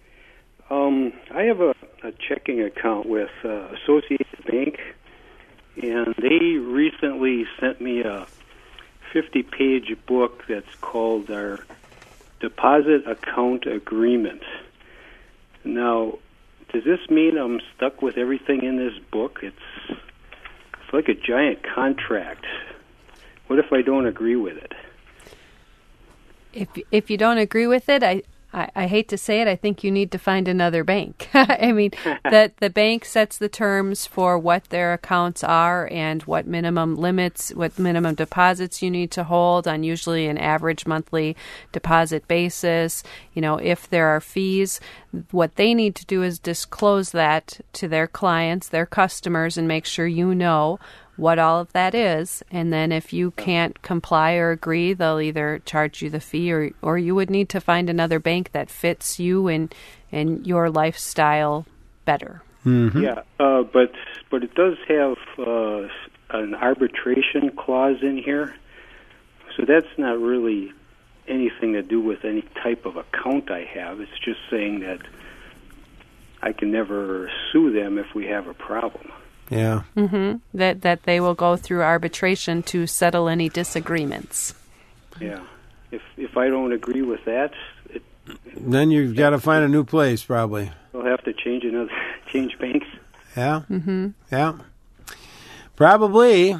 I have a checking account with Associated Bank, and they recently sent me a 50-page book that's called our Deposit Account Agreement. Now, does this mean I'm stuck with everything in this book? It's like a giant contract. What if I don't agree with it? If you don't agree with it, I hate to say it, I think you need to find another bank. I mean, that the bank sets the terms for what their accounts are and what minimum limits, what minimum deposits you need to hold on usually an average monthly deposit basis. If there are fees, what they need to do is disclose that to their clients, their customers, and make sure you know what all of that is. And then if you can't comply or agree, they'll either charge you the fee or you would need to find another bank that fits you and your lifestyle better. Mm-hmm. Yeah, but it does have an arbitration clause in here. So that's not really anything to do with any type of account I have. It's just saying that I can never sue them if we have a problem. Yeah. That they will go through arbitration to settle any disagreements. Yeah. If I don't agree with that, then you've got to find a new place, probably. We'll have to change banks. Yeah. Yeah. Probably.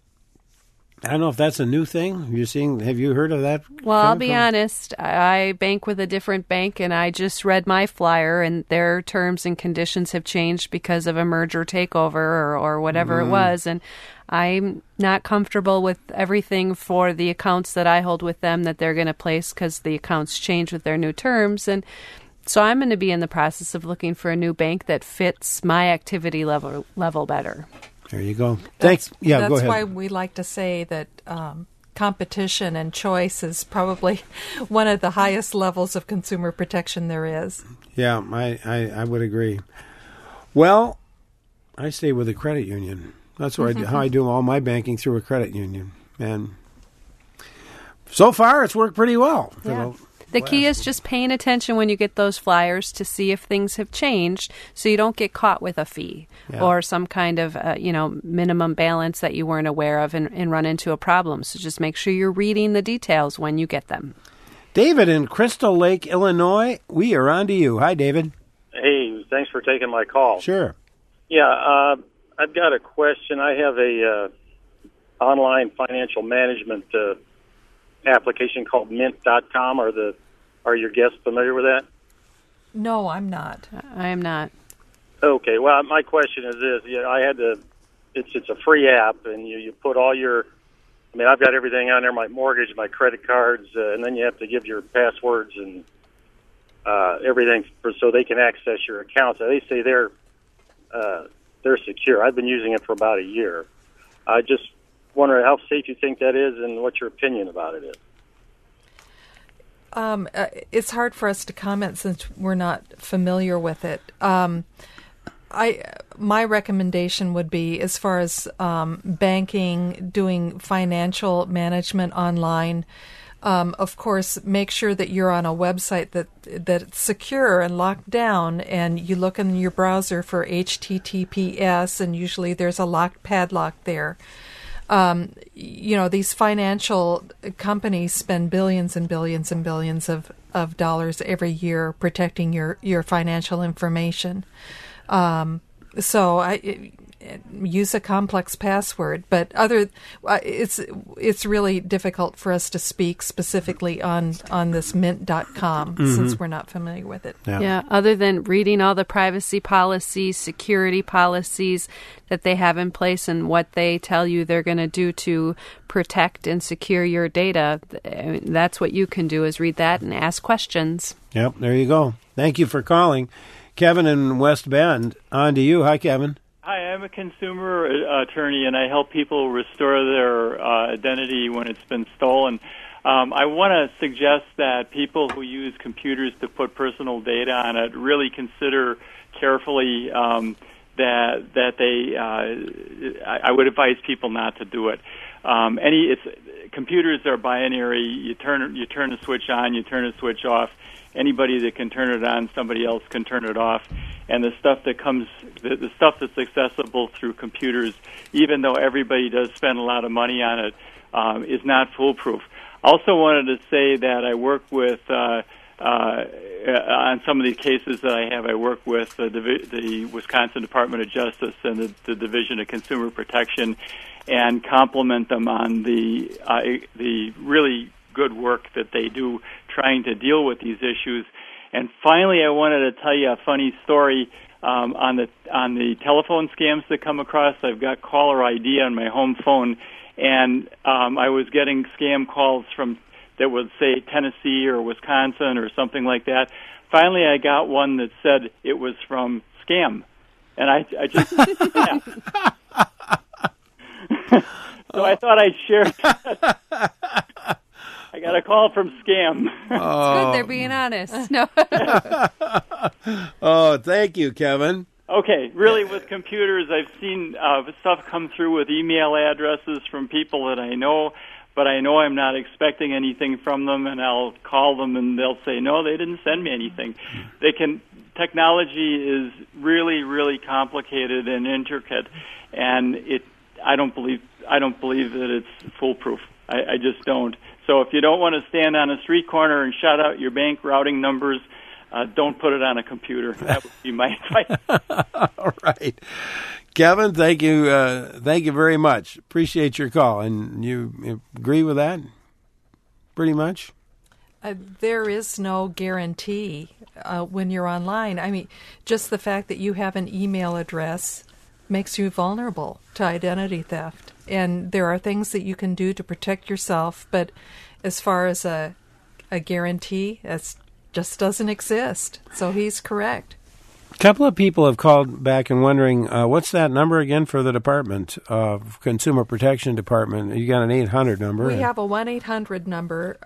I don't know if that's a new thing. Have you heard of that? Well, I'll be honest. I bank with a different bank, and I just read my flyer, and their terms and conditions have changed because of a merger takeover or whatever it was. And I'm not comfortable with everything for the accounts that I hold with them that they're going to place because the accounts change with their new terms. And so I'm going to be in the process of looking for a new bank that fits my activity level better. There you go. Thanks. Yeah, go ahead. That's why we like to say that competition and choice is probably one of the highest levels of consumer protection there is. Yeah, I would agree. Well, I stay with a credit union. That's what how I do all my banking, through a credit union. And so far, it's worked pretty well. Yeah. The key is just paying attention when you get those flyers to see if things have changed, so you don't get caught with a fee or some kind of minimum balance that you weren't aware of and run into a problem. So just make sure you're reading the details when you get them. David in Crystal Lake, Illinois, we are on to you. Hi, David. Hey, thanks for taking my call. Sure. Yeah, I've got a question. I have a online financial management application called Mint.com. Are your guests familiar with that? No, I'm not. I am not. Okay. Well, my question is this: I had to. It's a free app, and you put all your. I mean, I've got everything on there: my mortgage, my credit cards, and then you have to give your passwords and everything so they can access your accounts. They say they're secure. I've been using it for about a year. I just wonder how safe you think that is, and what your opinion about it is. It's hard for us to comment since we're not familiar with it. My recommendation would be, as far as banking, doing financial management online, of course, make sure that you're on a website that's secure and locked down, and you look in your browser for HTTPS, and usually there's a locked padlock there. These financial companies spend billions and billions and billions of dollars every year protecting your financial information. So I use a complex password, but it's really difficult for us to speak specifically on this Mint.com since we're not familiar with it. Yeah, other than reading all the privacy policies, security policies that they have in place and what they tell you they're going to do to protect and secure your data, that's what you can do, is read that and ask questions. Yep, there you go. Thank you for calling. Kevin in West Bend, on to you. Hi, Kevin. Hi, I'm a consumer attorney, and I help people restore their identity when it's been stolen. I want to suggest that people who use computers to put personal data on it really consider carefully that they. I would advise people not to do it. Computers are binary. You turn a switch on, you turn a switch off. Anybody that can turn it on, somebody else can turn it off. And the stuff that's accessible through computers, even though everybody does spend a lot of money on it, is not foolproof. Also wanted to say that I work with, on some of these cases that I have, I work with the Wisconsin Department of Justice and the Division of Consumer Protection, and compliment them on the really good work that they do trying to deal with these issues. And finally, I wanted to tell you a funny story on the telephone scams that come across. I've got caller ID on my home phone, and I was getting scam calls that would say Tennessee or Wisconsin or something like that. Finally, I got one that said it was from Scam, and I just yeah. So I thought I'd share. I got a call from Scam. It's good they're being honest. No. Oh, thank you, Kevin. Okay, really, with computers, I've seen stuff come through with email addresses from people that I know, but I know I'm not expecting anything from them, and I'll call them, and they'll say, no, they didn't send me anything. They can technology is really, really complicated and intricate, and I don't believe that it's foolproof. I just don't. So if you don't want to stand on a street corner and shout out your bank routing numbers, don't put it on a computer. That would be my advice. All right. Kevin, thank you very much. Appreciate your call. And you agree with that pretty much? There is no guarantee when you're online. I mean, just the fact that you have an email address makes you vulnerable to identity theft. And there are things that you can do to protect yourself, but as far as a guarantee, it just doesn't exist. So he's correct. A couple of people have called back and wondering, what's that number again for the Department of Consumer Protection Department? You got an 800 number. We have a 1-800 number,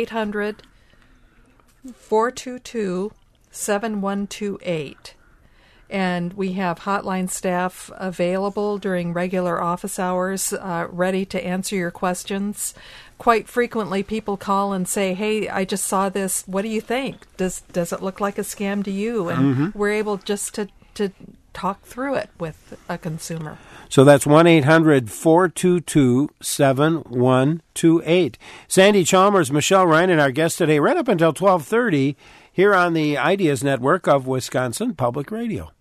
800-422-7128. And we have hotline staff available during regular office hours, ready to answer your questions. Quite frequently, people call and say, "Hey, I just saw this. What do you think? Does it look like a scam to you?" And we're able just to talk through it with a consumer. So that's 1-800-422-7128. Sandy Chalmers, Michelle Reinen, our guest today, right up until 12:30 here on the Ideas Network of Wisconsin Public Radio.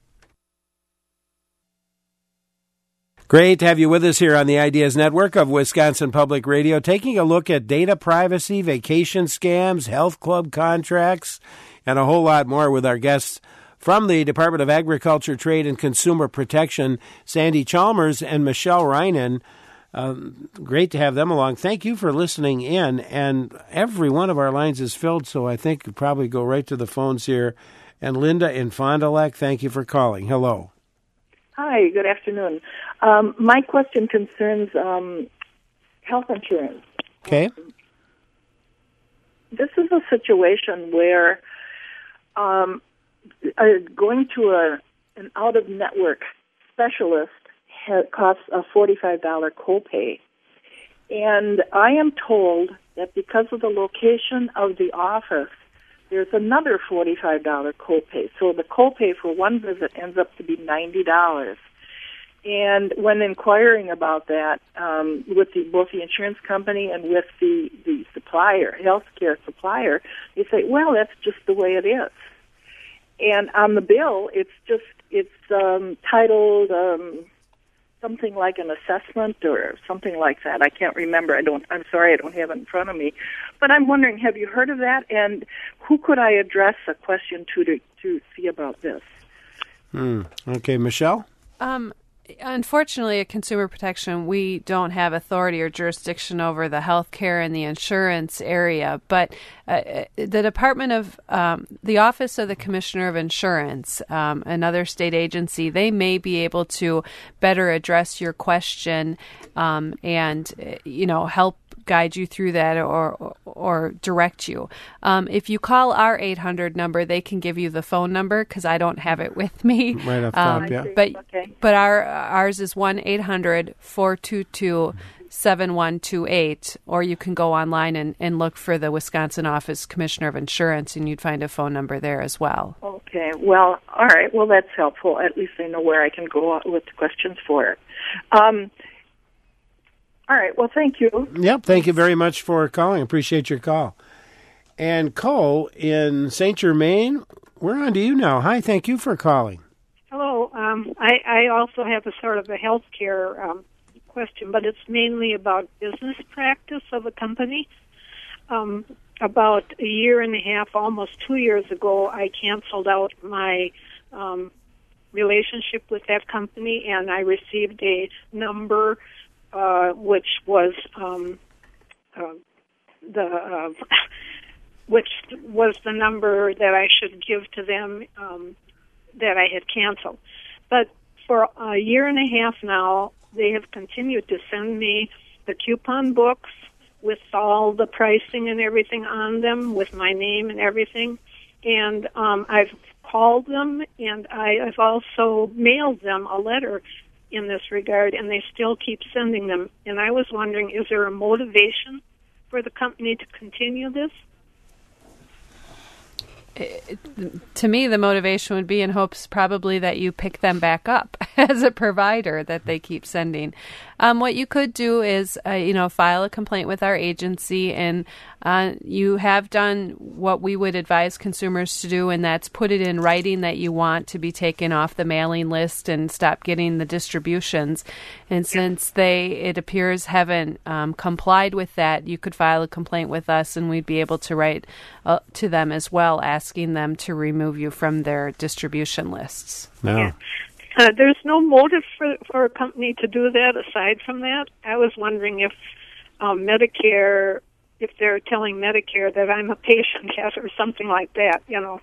Great to have you with us here on the Ideas Network of Wisconsin Public Radio, taking a look at data privacy, vacation scams, health club contracts, and a whole lot more with our guests from the Department of Agriculture, Trade, and Consumer Protection, Sandy Chalmers and Michelle Reinen. Great to have them along. Thank you for listening in. And every one of our lines is filled, so I think we'll probably go right to the phones here. And Linda in Fond du Lac, thank you for calling. Hello. Hi, good afternoon. My question concerns health insurance. Okay. This is a situation where going to an out-of-network specialist costs a $45 copay. And I am told that because of the location of the office, there's another $45 copay. So the copay for one visit ends up to be $90. And when inquiring about that with both the insurance company and with the supplier, healthcare supplier, they say, well, that's just the way it is. And on the bill, it's titled something like an assessment or something like that. I can't remember. I'm sorry, I don't have it in front of me. But I'm wondering, have you heard of that? And who could I address a question to see about this? Okay, Michelle? Unfortunately, at Consumer Protection, we don't have authority or jurisdiction over the healthcare and the insurance area. But the Department of the Office of the Commissioner of Insurance, another state agency, they may be able to better address your question and help guide you through that or direct you. If you call our 800 number, they can give you the phone number because I don't have it with me. Right off top, yeah. But ours is 1-800-422-7128, or you can go online and look for the Wisconsin Office Commissioner of Insurance, and you'd find a phone number there as well. Okay. Well, all right. Well, that's helpful. At least I know where I can go with questions for it. All right. Well, thank you. Yep. Thank you very much for calling. Appreciate your call. And Cole in St. Germain, we're on to you now. Hi. Thank you for calling. Hello. I also have a sort of a healthcare question, but it's mainly about business practice of a company. About a year and a half, almost 2 years ago, I canceled out my relationship with that company, and I received a number which was the number that I should give to them that I had canceled. But for a year and a half now, they have continued to send me the coupon books with all the pricing and everything on them, with my name and everything. And I've called them, and I've also mailed them a letter in this regard, and they still keep sending them. And I was wondering, is there a motivation for the company to continue this? To me, the motivation would be in hopes probably that you pick them back up as a provider that they keep sending. What you could do is, file a complaint with our agency, and you have done what we would advise consumers to do, and that's put it in writing that you want to be taken off the mailing list and stop getting the distributions. And since it appears, haven't complied with that, you could file a complaint with us, and we'd be able to write to them as well, asking them to remove you from their distribution lists. No. Yeah. There's no motive for a company to do that aside from that. I was wondering if Medicare, if they're telling Medicare that I'm a patient or something like that, No.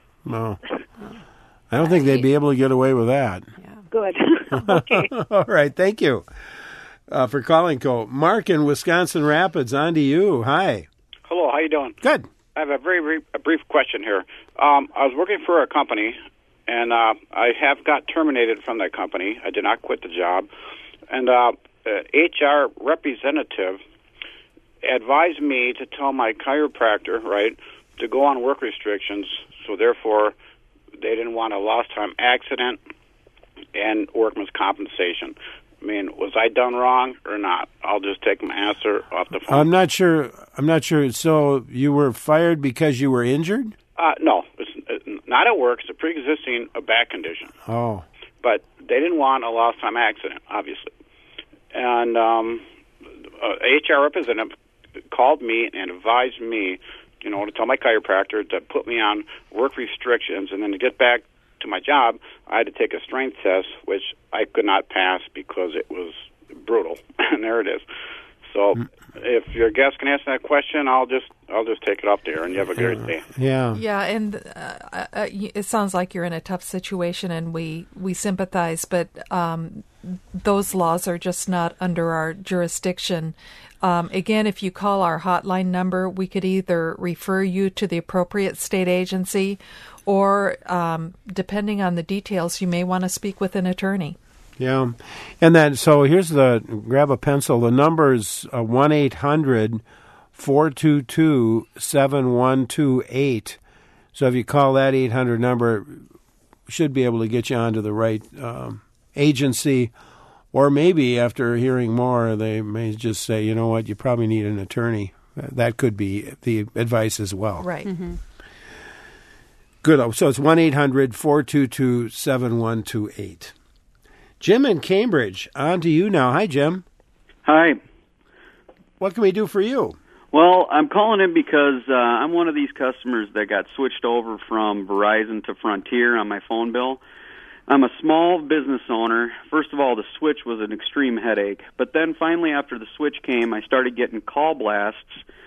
I don't think they'd be able to get away with that. Yeah. Good. Okay. All right. Thank you for calling, Cole. Mark in Wisconsin Rapids, on to you. Hi. Hello. How you doing? Good. I have a very brief question here. I was working for a company, and I have got terminated from that company. I did not quit the job. And HR representative advised me to tell my chiropractor, right, to go on work restrictions, so therefore they didn't want a lost time accident and workman's compensation. I mean, was I done wrong or not? I'll just take my answer off the phone. I'm not sure. So you were fired because you were injured? No, it's not at work. It's a pre-existing back condition. Oh. But they didn't want a lost time accident, obviously. And HR representative called me and advised me, to tell my chiropractor to put me on work restrictions, and then to get back to my job, I had to take a strength test, which I could not pass because it was brutal. And there it is. So if your guest can answer that question, I'll just take it up there, and you have a great day. Yeah. Yeah, and it sounds like you're in a tough situation, and we sympathize, but those laws are just not under our jurisdiction. Again, if you call our hotline number, we could either refer you to the appropriate state agency, or depending on the details, you may want to speak with an attorney. Yeah. And then, so here's grab a pencil. The number's 1-800-422-7128. So if you call that 800 number, should be able to get you onto the right agency. Or maybe after hearing more, they may just say, you know what, you probably need an attorney. That could be the advice as well. Right. Mm-hmm. Good. So it's 1-800-422-7128. Jim in Cambridge, on to you now. Hi, Jim. Hi. What can we do for you? Well, I'm calling in because I'm one of these customers that got switched over from Verizon to Frontier on my phone bill. I'm a small business owner. First of all, the switch was an extreme headache. But then finally, after the switch came, I started getting call blasts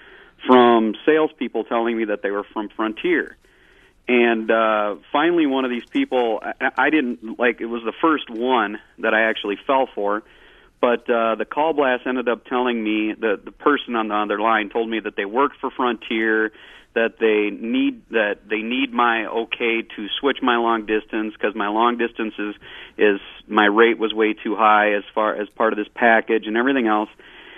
from salespeople telling me that they were from Frontier. And finally, one of these people, I didn't like, it was the first one that I actually fell for, but the call blast ended up telling me, the person on the other line told me that they worked for Frontier, that they need my okay to switch my long distance, because my long distance is my rate was way too high as far as part of this package and everything else.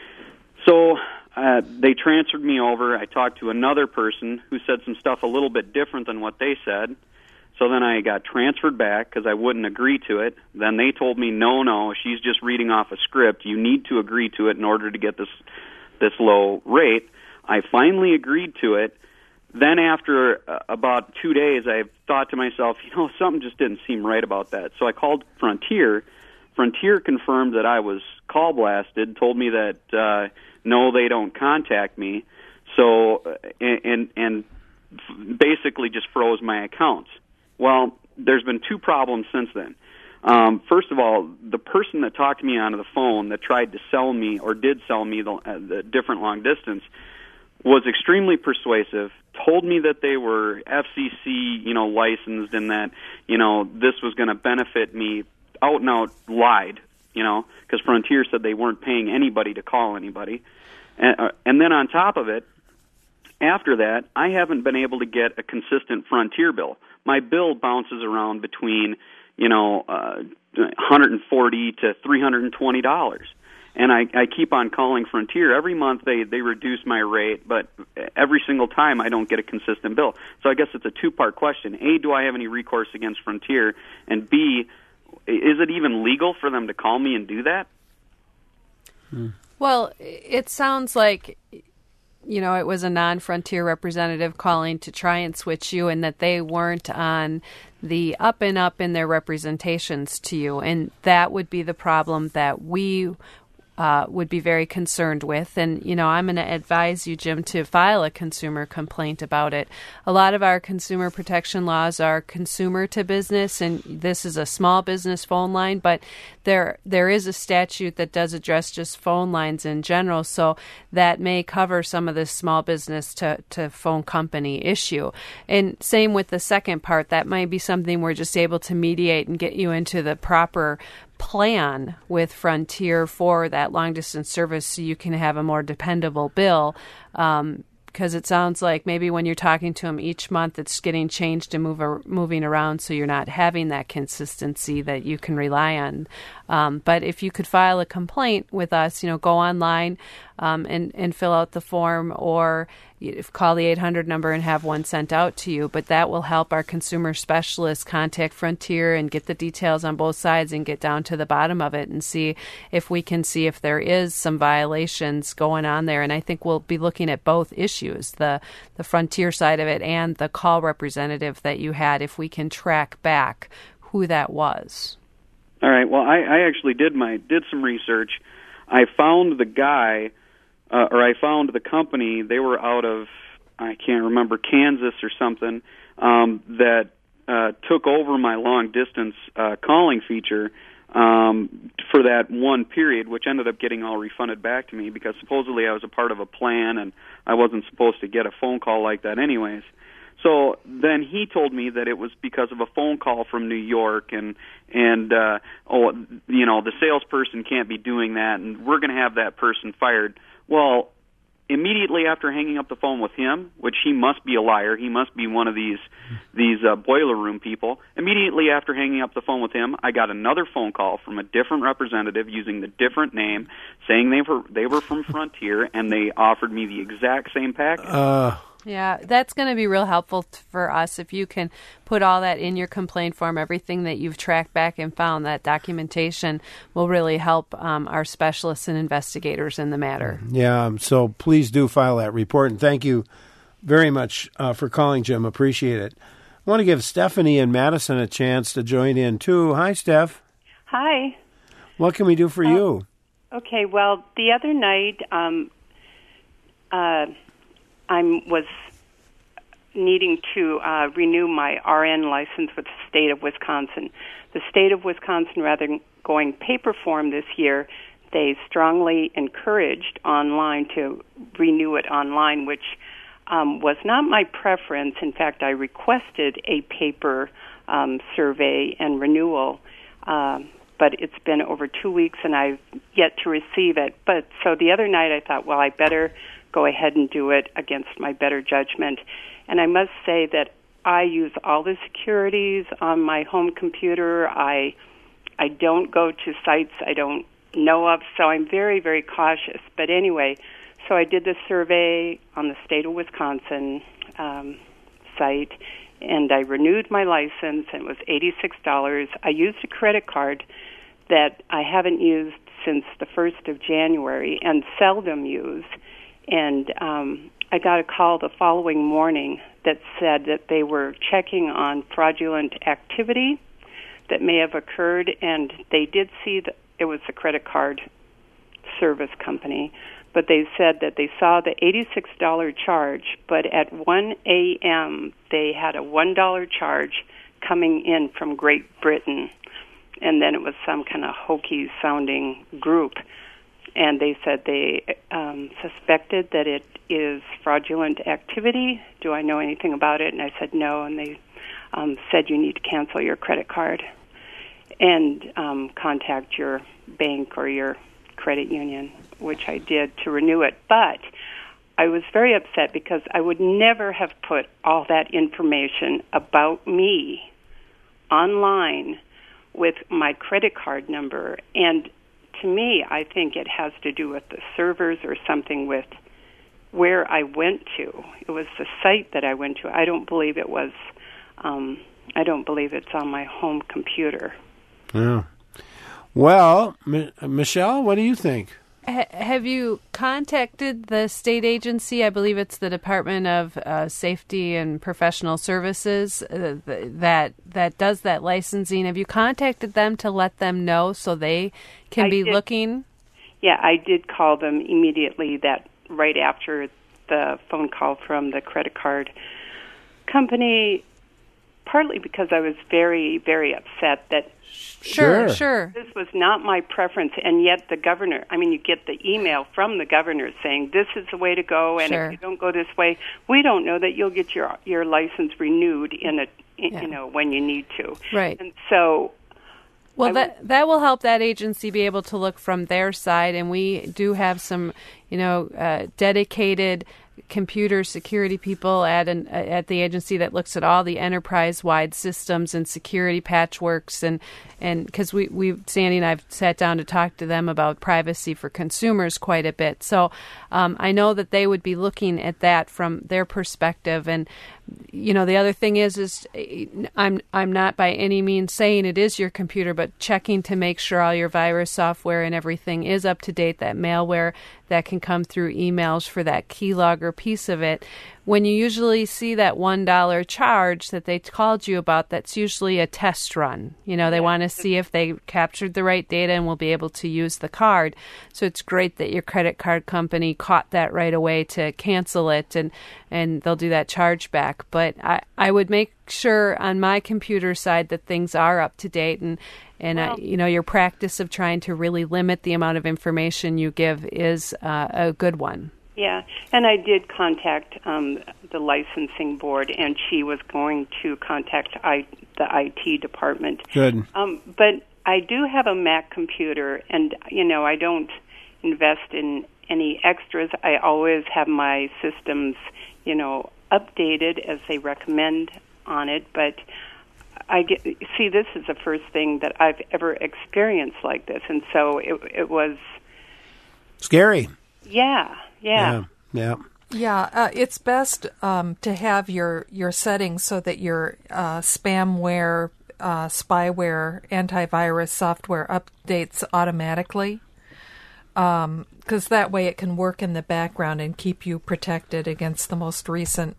So they transferred me over. I talked to another person who said some stuff a little bit different than what they said. So then I got transferred back because I wouldn't agree to it. Then they told me, no, she's just reading off a script. You need to agree to it in order to get this low rate. I finally agreed to it. Then after about 2 days, I thought to myself, something just didn't seem right about that. So I called Frontier. Frontier confirmed that I was call blasted, told me that no, they don't contact me. So and basically just froze my accounts. Well, there's been two problems since then. First of all, the person that talked to me on the phone that tried to sell me or did sell me the different long distance was extremely persuasive, told me that they were FCC, licensed, and that, this was going to benefit me. Out and out lied, because Frontier said they weren't paying anybody to call anybody. And then on top of it, after that, I haven't been able to get a consistent Frontier bill. My bill bounces around between, $140 to $320. and I keep on calling Frontier. Every month they reduce my rate, but every single time I don't get a consistent bill. So I guess it's a two-part question. A, do I have any recourse against Frontier? And B, is it even legal for them to call me and do that? Well, it sounds like, it was a non-Frontier representative calling to try and switch you, and that they weren't on the up and up in their representations to you. And that would be the problem that we would be very concerned with. And, I'm going to advise you, Jim, to file a consumer complaint about it. A lot of our consumer protection laws are consumer to business, and this is a small business phone line, but there is a statute that does address just phone lines in general, so that may cover some of this small business to phone company issue. And same with the second part, that might be something we're just able to mediate and get you into the proper plan with Frontier for that long-distance service so you can have a more dependable bill, because it sounds like maybe when you're talking to them each month, it's getting changed and moving around, so you're not having that consistency that you can rely on. But if you could file a complaint with us, go online and fill out the form, or call the 800 number and have one sent out to you. But that will help our consumer specialists contact Frontier and get the details on both sides and get down to the bottom of it and see if we can see if there is some violations going on there. And I think we'll be looking at both issues, the Frontier side of it and the call representative that you had, if we can track back who that was. All right. Well, I actually did some research. I found the guy, I found the company. They were out of, I can't remember, Kansas or something, that took over my long distance calling feature for that one period, which ended up getting all refunded back to me because supposedly I was a part of a plan and I wasn't supposed to get a phone call like that anyways. So then he told me that it was because of a phone call from New York, and the salesperson can't be doing that, and we're going to have that person fired. Well, immediately after hanging up the phone with him, which he must be a liar, he must be one of these boiler room people. Immediately after hanging up the phone with him, I got another phone call from a different representative using the different name, saying they were from Frontier, and they offered me the exact same package. Yeah, that's going to be real helpful for us if you can put all that in your complaint form, everything that you've tracked back and found. That documentation will really help our specialists and investigators in the matter. Yeah, so please do file that report, and thank you very much for calling, Jim. Appreciate it. I want to give Stephanie and Madison a chance to join in, too. Hi, Steph. Hi. What can we do for you? Okay, well, the other night I was needing to renew my RN license with the state of Wisconsin. The state of Wisconsin, rather than going paper form this year, they strongly encouraged online to renew it online, which was not my preference. In fact, I requested a paper survey and renewal, but it's been over 2 weeks and I've yet to receive it. But so the other night I thought, well, I better go ahead and do it against my better judgment. And I must say that I use all the securities on my home computer. I don't go to sites I don't know of, so I'm very, very cautious. But anyway, so I did the survey on the state of Wisconsin site, and I renewed my license, and it was $86. I used a credit card that I haven't used since the 1st of January and seldom use. And I got a call the following morning that said that they were checking on fraudulent activity that may have occurred, and they did see that it was a credit card service company, but they said that they saw the $86 charge, but at 1 a.m. they had a $1 charge coming in from Great Britain, and then it was some kind of hokey-sounding group. And they said they suspected that it is fraudulent activity. Do I know anything about it? And I said no. And they said you need to cancel your credit card and contact your bank or your credit union, which I did to renew it. But I was very upset because I would never have put all that information about me online with my credit card number. And to me, I think it has to do with the servers or something with where I went to. It was the site that I went to. I don't believe it was. I don't believe it's on my home computer. Yeah. Well, Michelle, what do you think? Have you contacted the state agency? I believe it's the Department of Safety and Professional Services that does that licensing. Have you contacted them to let them know so they can be looking? Yeah, I did call them immediately right after the phone call from the credit card company, partly because I was very, very upset that Sure. this was not my preference, and yet the governor, you get the email from the governor saying this is the way to go, and if you don't go this way, we don't know that you'll get your license renewed when you need to. Right. And so well, that will help that agency be able to look from their side, and we do have some, dedicated computer security people at the agency that looks at all the enterprise-wide systems and security patchworks, and because Sandy and I've sat down to talk to them about privacy for consumers quite a bit. So I know that they would be looking at that from their perspective. And the other thing is I'm not by any means saying it is your computer, but checking to make sure all your virus software and everything is up to date. That malware that can come through emails for that keylogger piece of it. When you usually see that $1 charge that they called you about, that's usually a test run. They want to see if they captured the right data and will be able to use the card. So it's great that your credit card company caught that right away to cancel it, and they'll do that charge back. But I would make sure on my computer side that things are up to date, and your practice of trying to really limit the amount of information you give is a good one. Yeah, and I did contact the licensing board, and she was going to contact the IT department. Good. But I do have a Mac computer, and, I don't invest in any extras. I always have my systems, updated as they recommend on it, but this is the first thing that I've ever experienced like this, and so it was scary. Yeah. Yeah. It's best to have your settings so that your spamware, spyware, antivirus software updates automatically, because that way it can work in the background and keep you protected against the most recent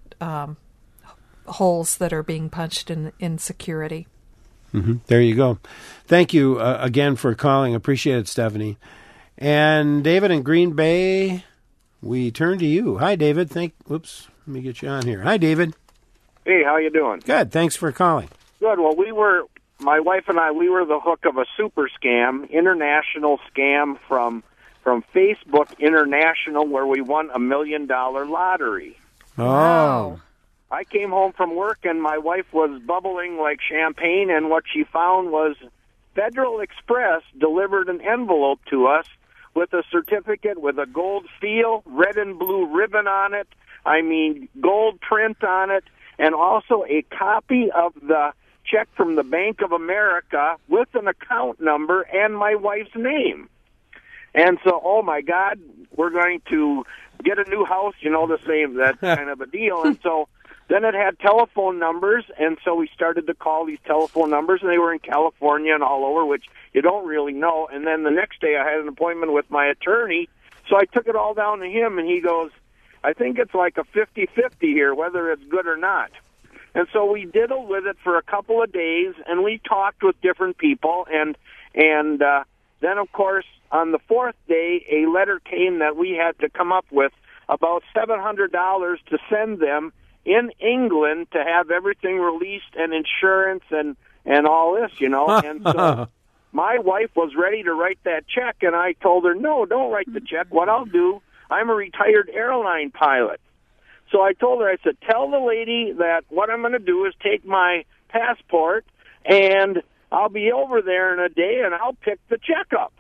holes that are being punched in security. Mm-hmm. There you go. Thank you again for calling. Appreciate it, Stephanie. And David in Green Bay, we turn to you. Hi, David. Let me get you on here. Hi, David. Hey, how you doing? Good. Thanks for calling. Good. Well, my wife and I, we were the hook of a super scam, international scam from Facebook International, where we won $1 million lottery. Oh. Wow. I came home from work, and my wife was bubbling like champagne, and what she found was Federal Express delivered an envelope to us with a certificate with a gold seal, red and blue ribbon on it, gold print on it, and also a copy of the check from the Bank of America with an account number and my wife's name. And so, oh my God, we're going to get a new house, that kind of a deal. And so then it had telephone numbers, and so we started to call these telephone numbers, and they were in California and all over, which you don't really know. And then the next day I had an appointment with my attorney, so I took it all down to him, and he goes, I think it's like a 50-50 here, whether it's good or not. And so we diddled with it for a couple of days, and we talked with different people, and then, of course, on the fourth day, a letter came that we had to come up with about $700 to send them in England to have everything released and insurance and all this, And so my wife was ready to write that check, and I told her, no, don't write the check. What I'll do, I'm a retired airline pilot. So I told her, I said, tell the lady that what I'm going to do is take my passport, and I'll be over there in a day, and I'll pick the check up.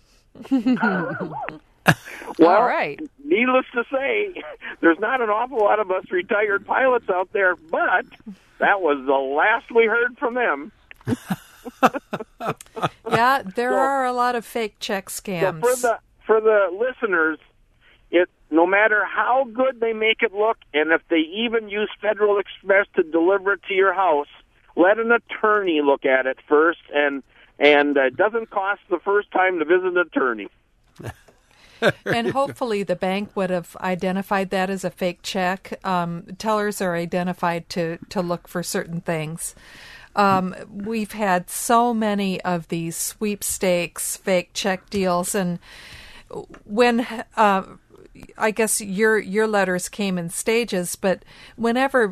Well, all right. Needless to say, there's not an awful lot of us retired pilots out there, but that was the last we heard from them. Yeah, there are a lot of fake check scams. So for the listeners, no matter how good they make it look, and if they even use Federal Express to deliver it to your house, let an attorney look at it first, and it doesn't cost the first time to visit an attorney. And hopefully the bank would have identified that as a fake check. Tellers are identified to look for certain things. We've had so many of these sweepstakes, fake check deals, and when I guess your letters came in stages, but whenever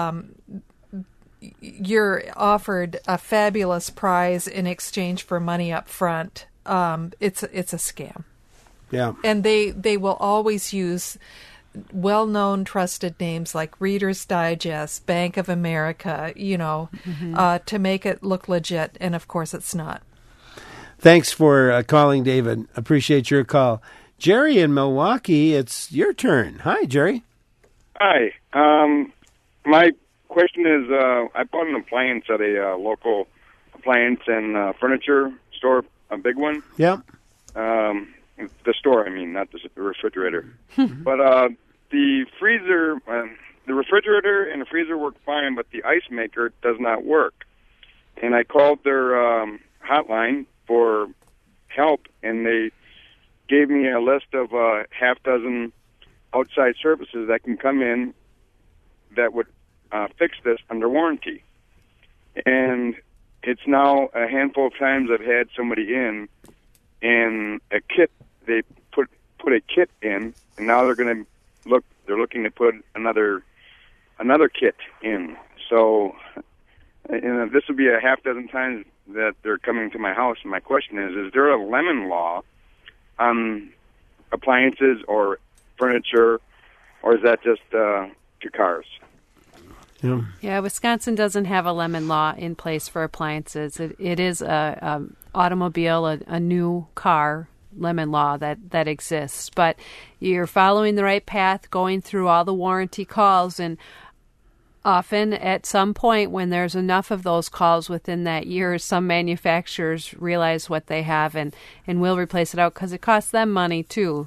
you're offered a fabulous prize in exchange for money up front, it's a scam. Yeah. And they will always use well-known, trusted names like Reader's Digest, Bank of America, to make it look legit. And, of course, it's not. Thanks for calling, David. Appreciate your call. Jerry in Milwaukee, it's your turn. Hi, Jerry. Hi. My question is, I bought an appliance at a local appliance and furniture store, a big one. Yeah. The store, I mean, not the refrigerator. But the freezer, the refrigerator and the freezer work fine, but the ice maker does not work. And I called their hotline for help, and they gave me a list of half dozen outside services that can come in that would fix this under warranty. And it's now a handful of times I've had somebody in, and a kit, they put a kit in, and now they're looking to put another kit in. So, this would be a half dozen times that they're coming to my house. And my question is there a lemon law on appliances or furniture, or is that just to cars? Yeah, Wisconsin doesn't have a lemon law in place for appliances. It is a automobile, a new car lemon law that exists. But you're following the right path, going through all the warranty calls, and often at some point when there's enough of those calls within that year, some manufacturers realize what they have and will replace it out because it costs them money too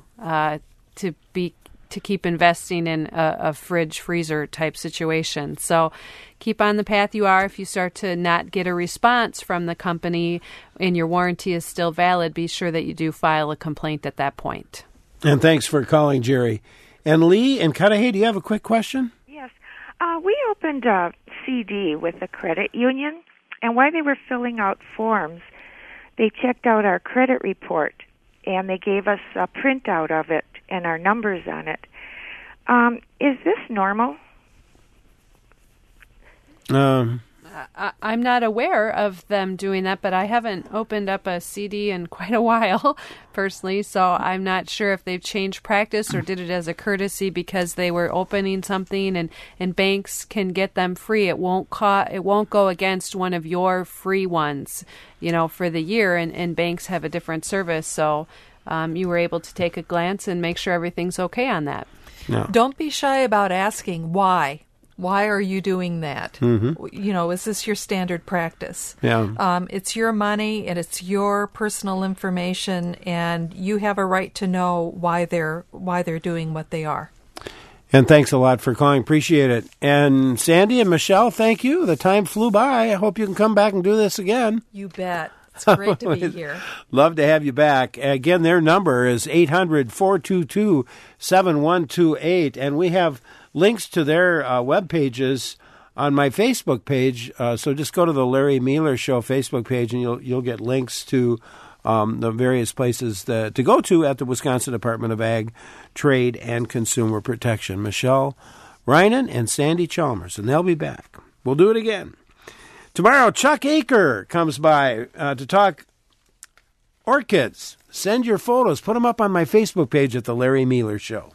to keep investing in a fridge freezer type situation. So keep on the path you are. If you start to not get a response from the company and your warranty is still valid, be sure that you do file a complaint at that point. And thanks for calling, Jerry. And Lee in Cudahy, do you have a quick question? Yes. We opened a CD with a credit union, and while they were filling out forms, they checked out our credit report, and they gave us a printout of it and our numbers on it. Is this normal? I'm not aware of them doing that, but I haven't opened up a CD in quite a while, personally, so I'm not sure if they've changed practice or did it as a courtesy because they were opening something and banks can get them free. It won't go against one of your free ones, for the year, and banks have a different service, so you were able to take a glance and make sure everything's okay on that. No. Don't be shy about asking why. Why are you doing that? Mm-hmm. Is this your standard practice? Yeah. It's your money and it's your personal information, and you have a right to know why they're doing what they are. And thanks a lot for calling. Appreciate it. And Sandy and Michelle, thank you. The time flew by. I hope you can come back and do this again. You bet. It's great to be here. Love to have you back. Again, their number is 800-422-7128, and we have links to their web pages on my Facebook page. So just go to the Larry Mealer Show Facebook page, and you'll get links to the various places to go to at the Wisconsin Department of Ag, Trade, and Consumer Protection. Michelle Reinen and Sandy Chalmers, and they'll be back. We'll do it again. Tomorrow, Chuck Aker comes by to talk orchids. Send your photos. Put them up on my Facebook page at the Larry Mealer Show.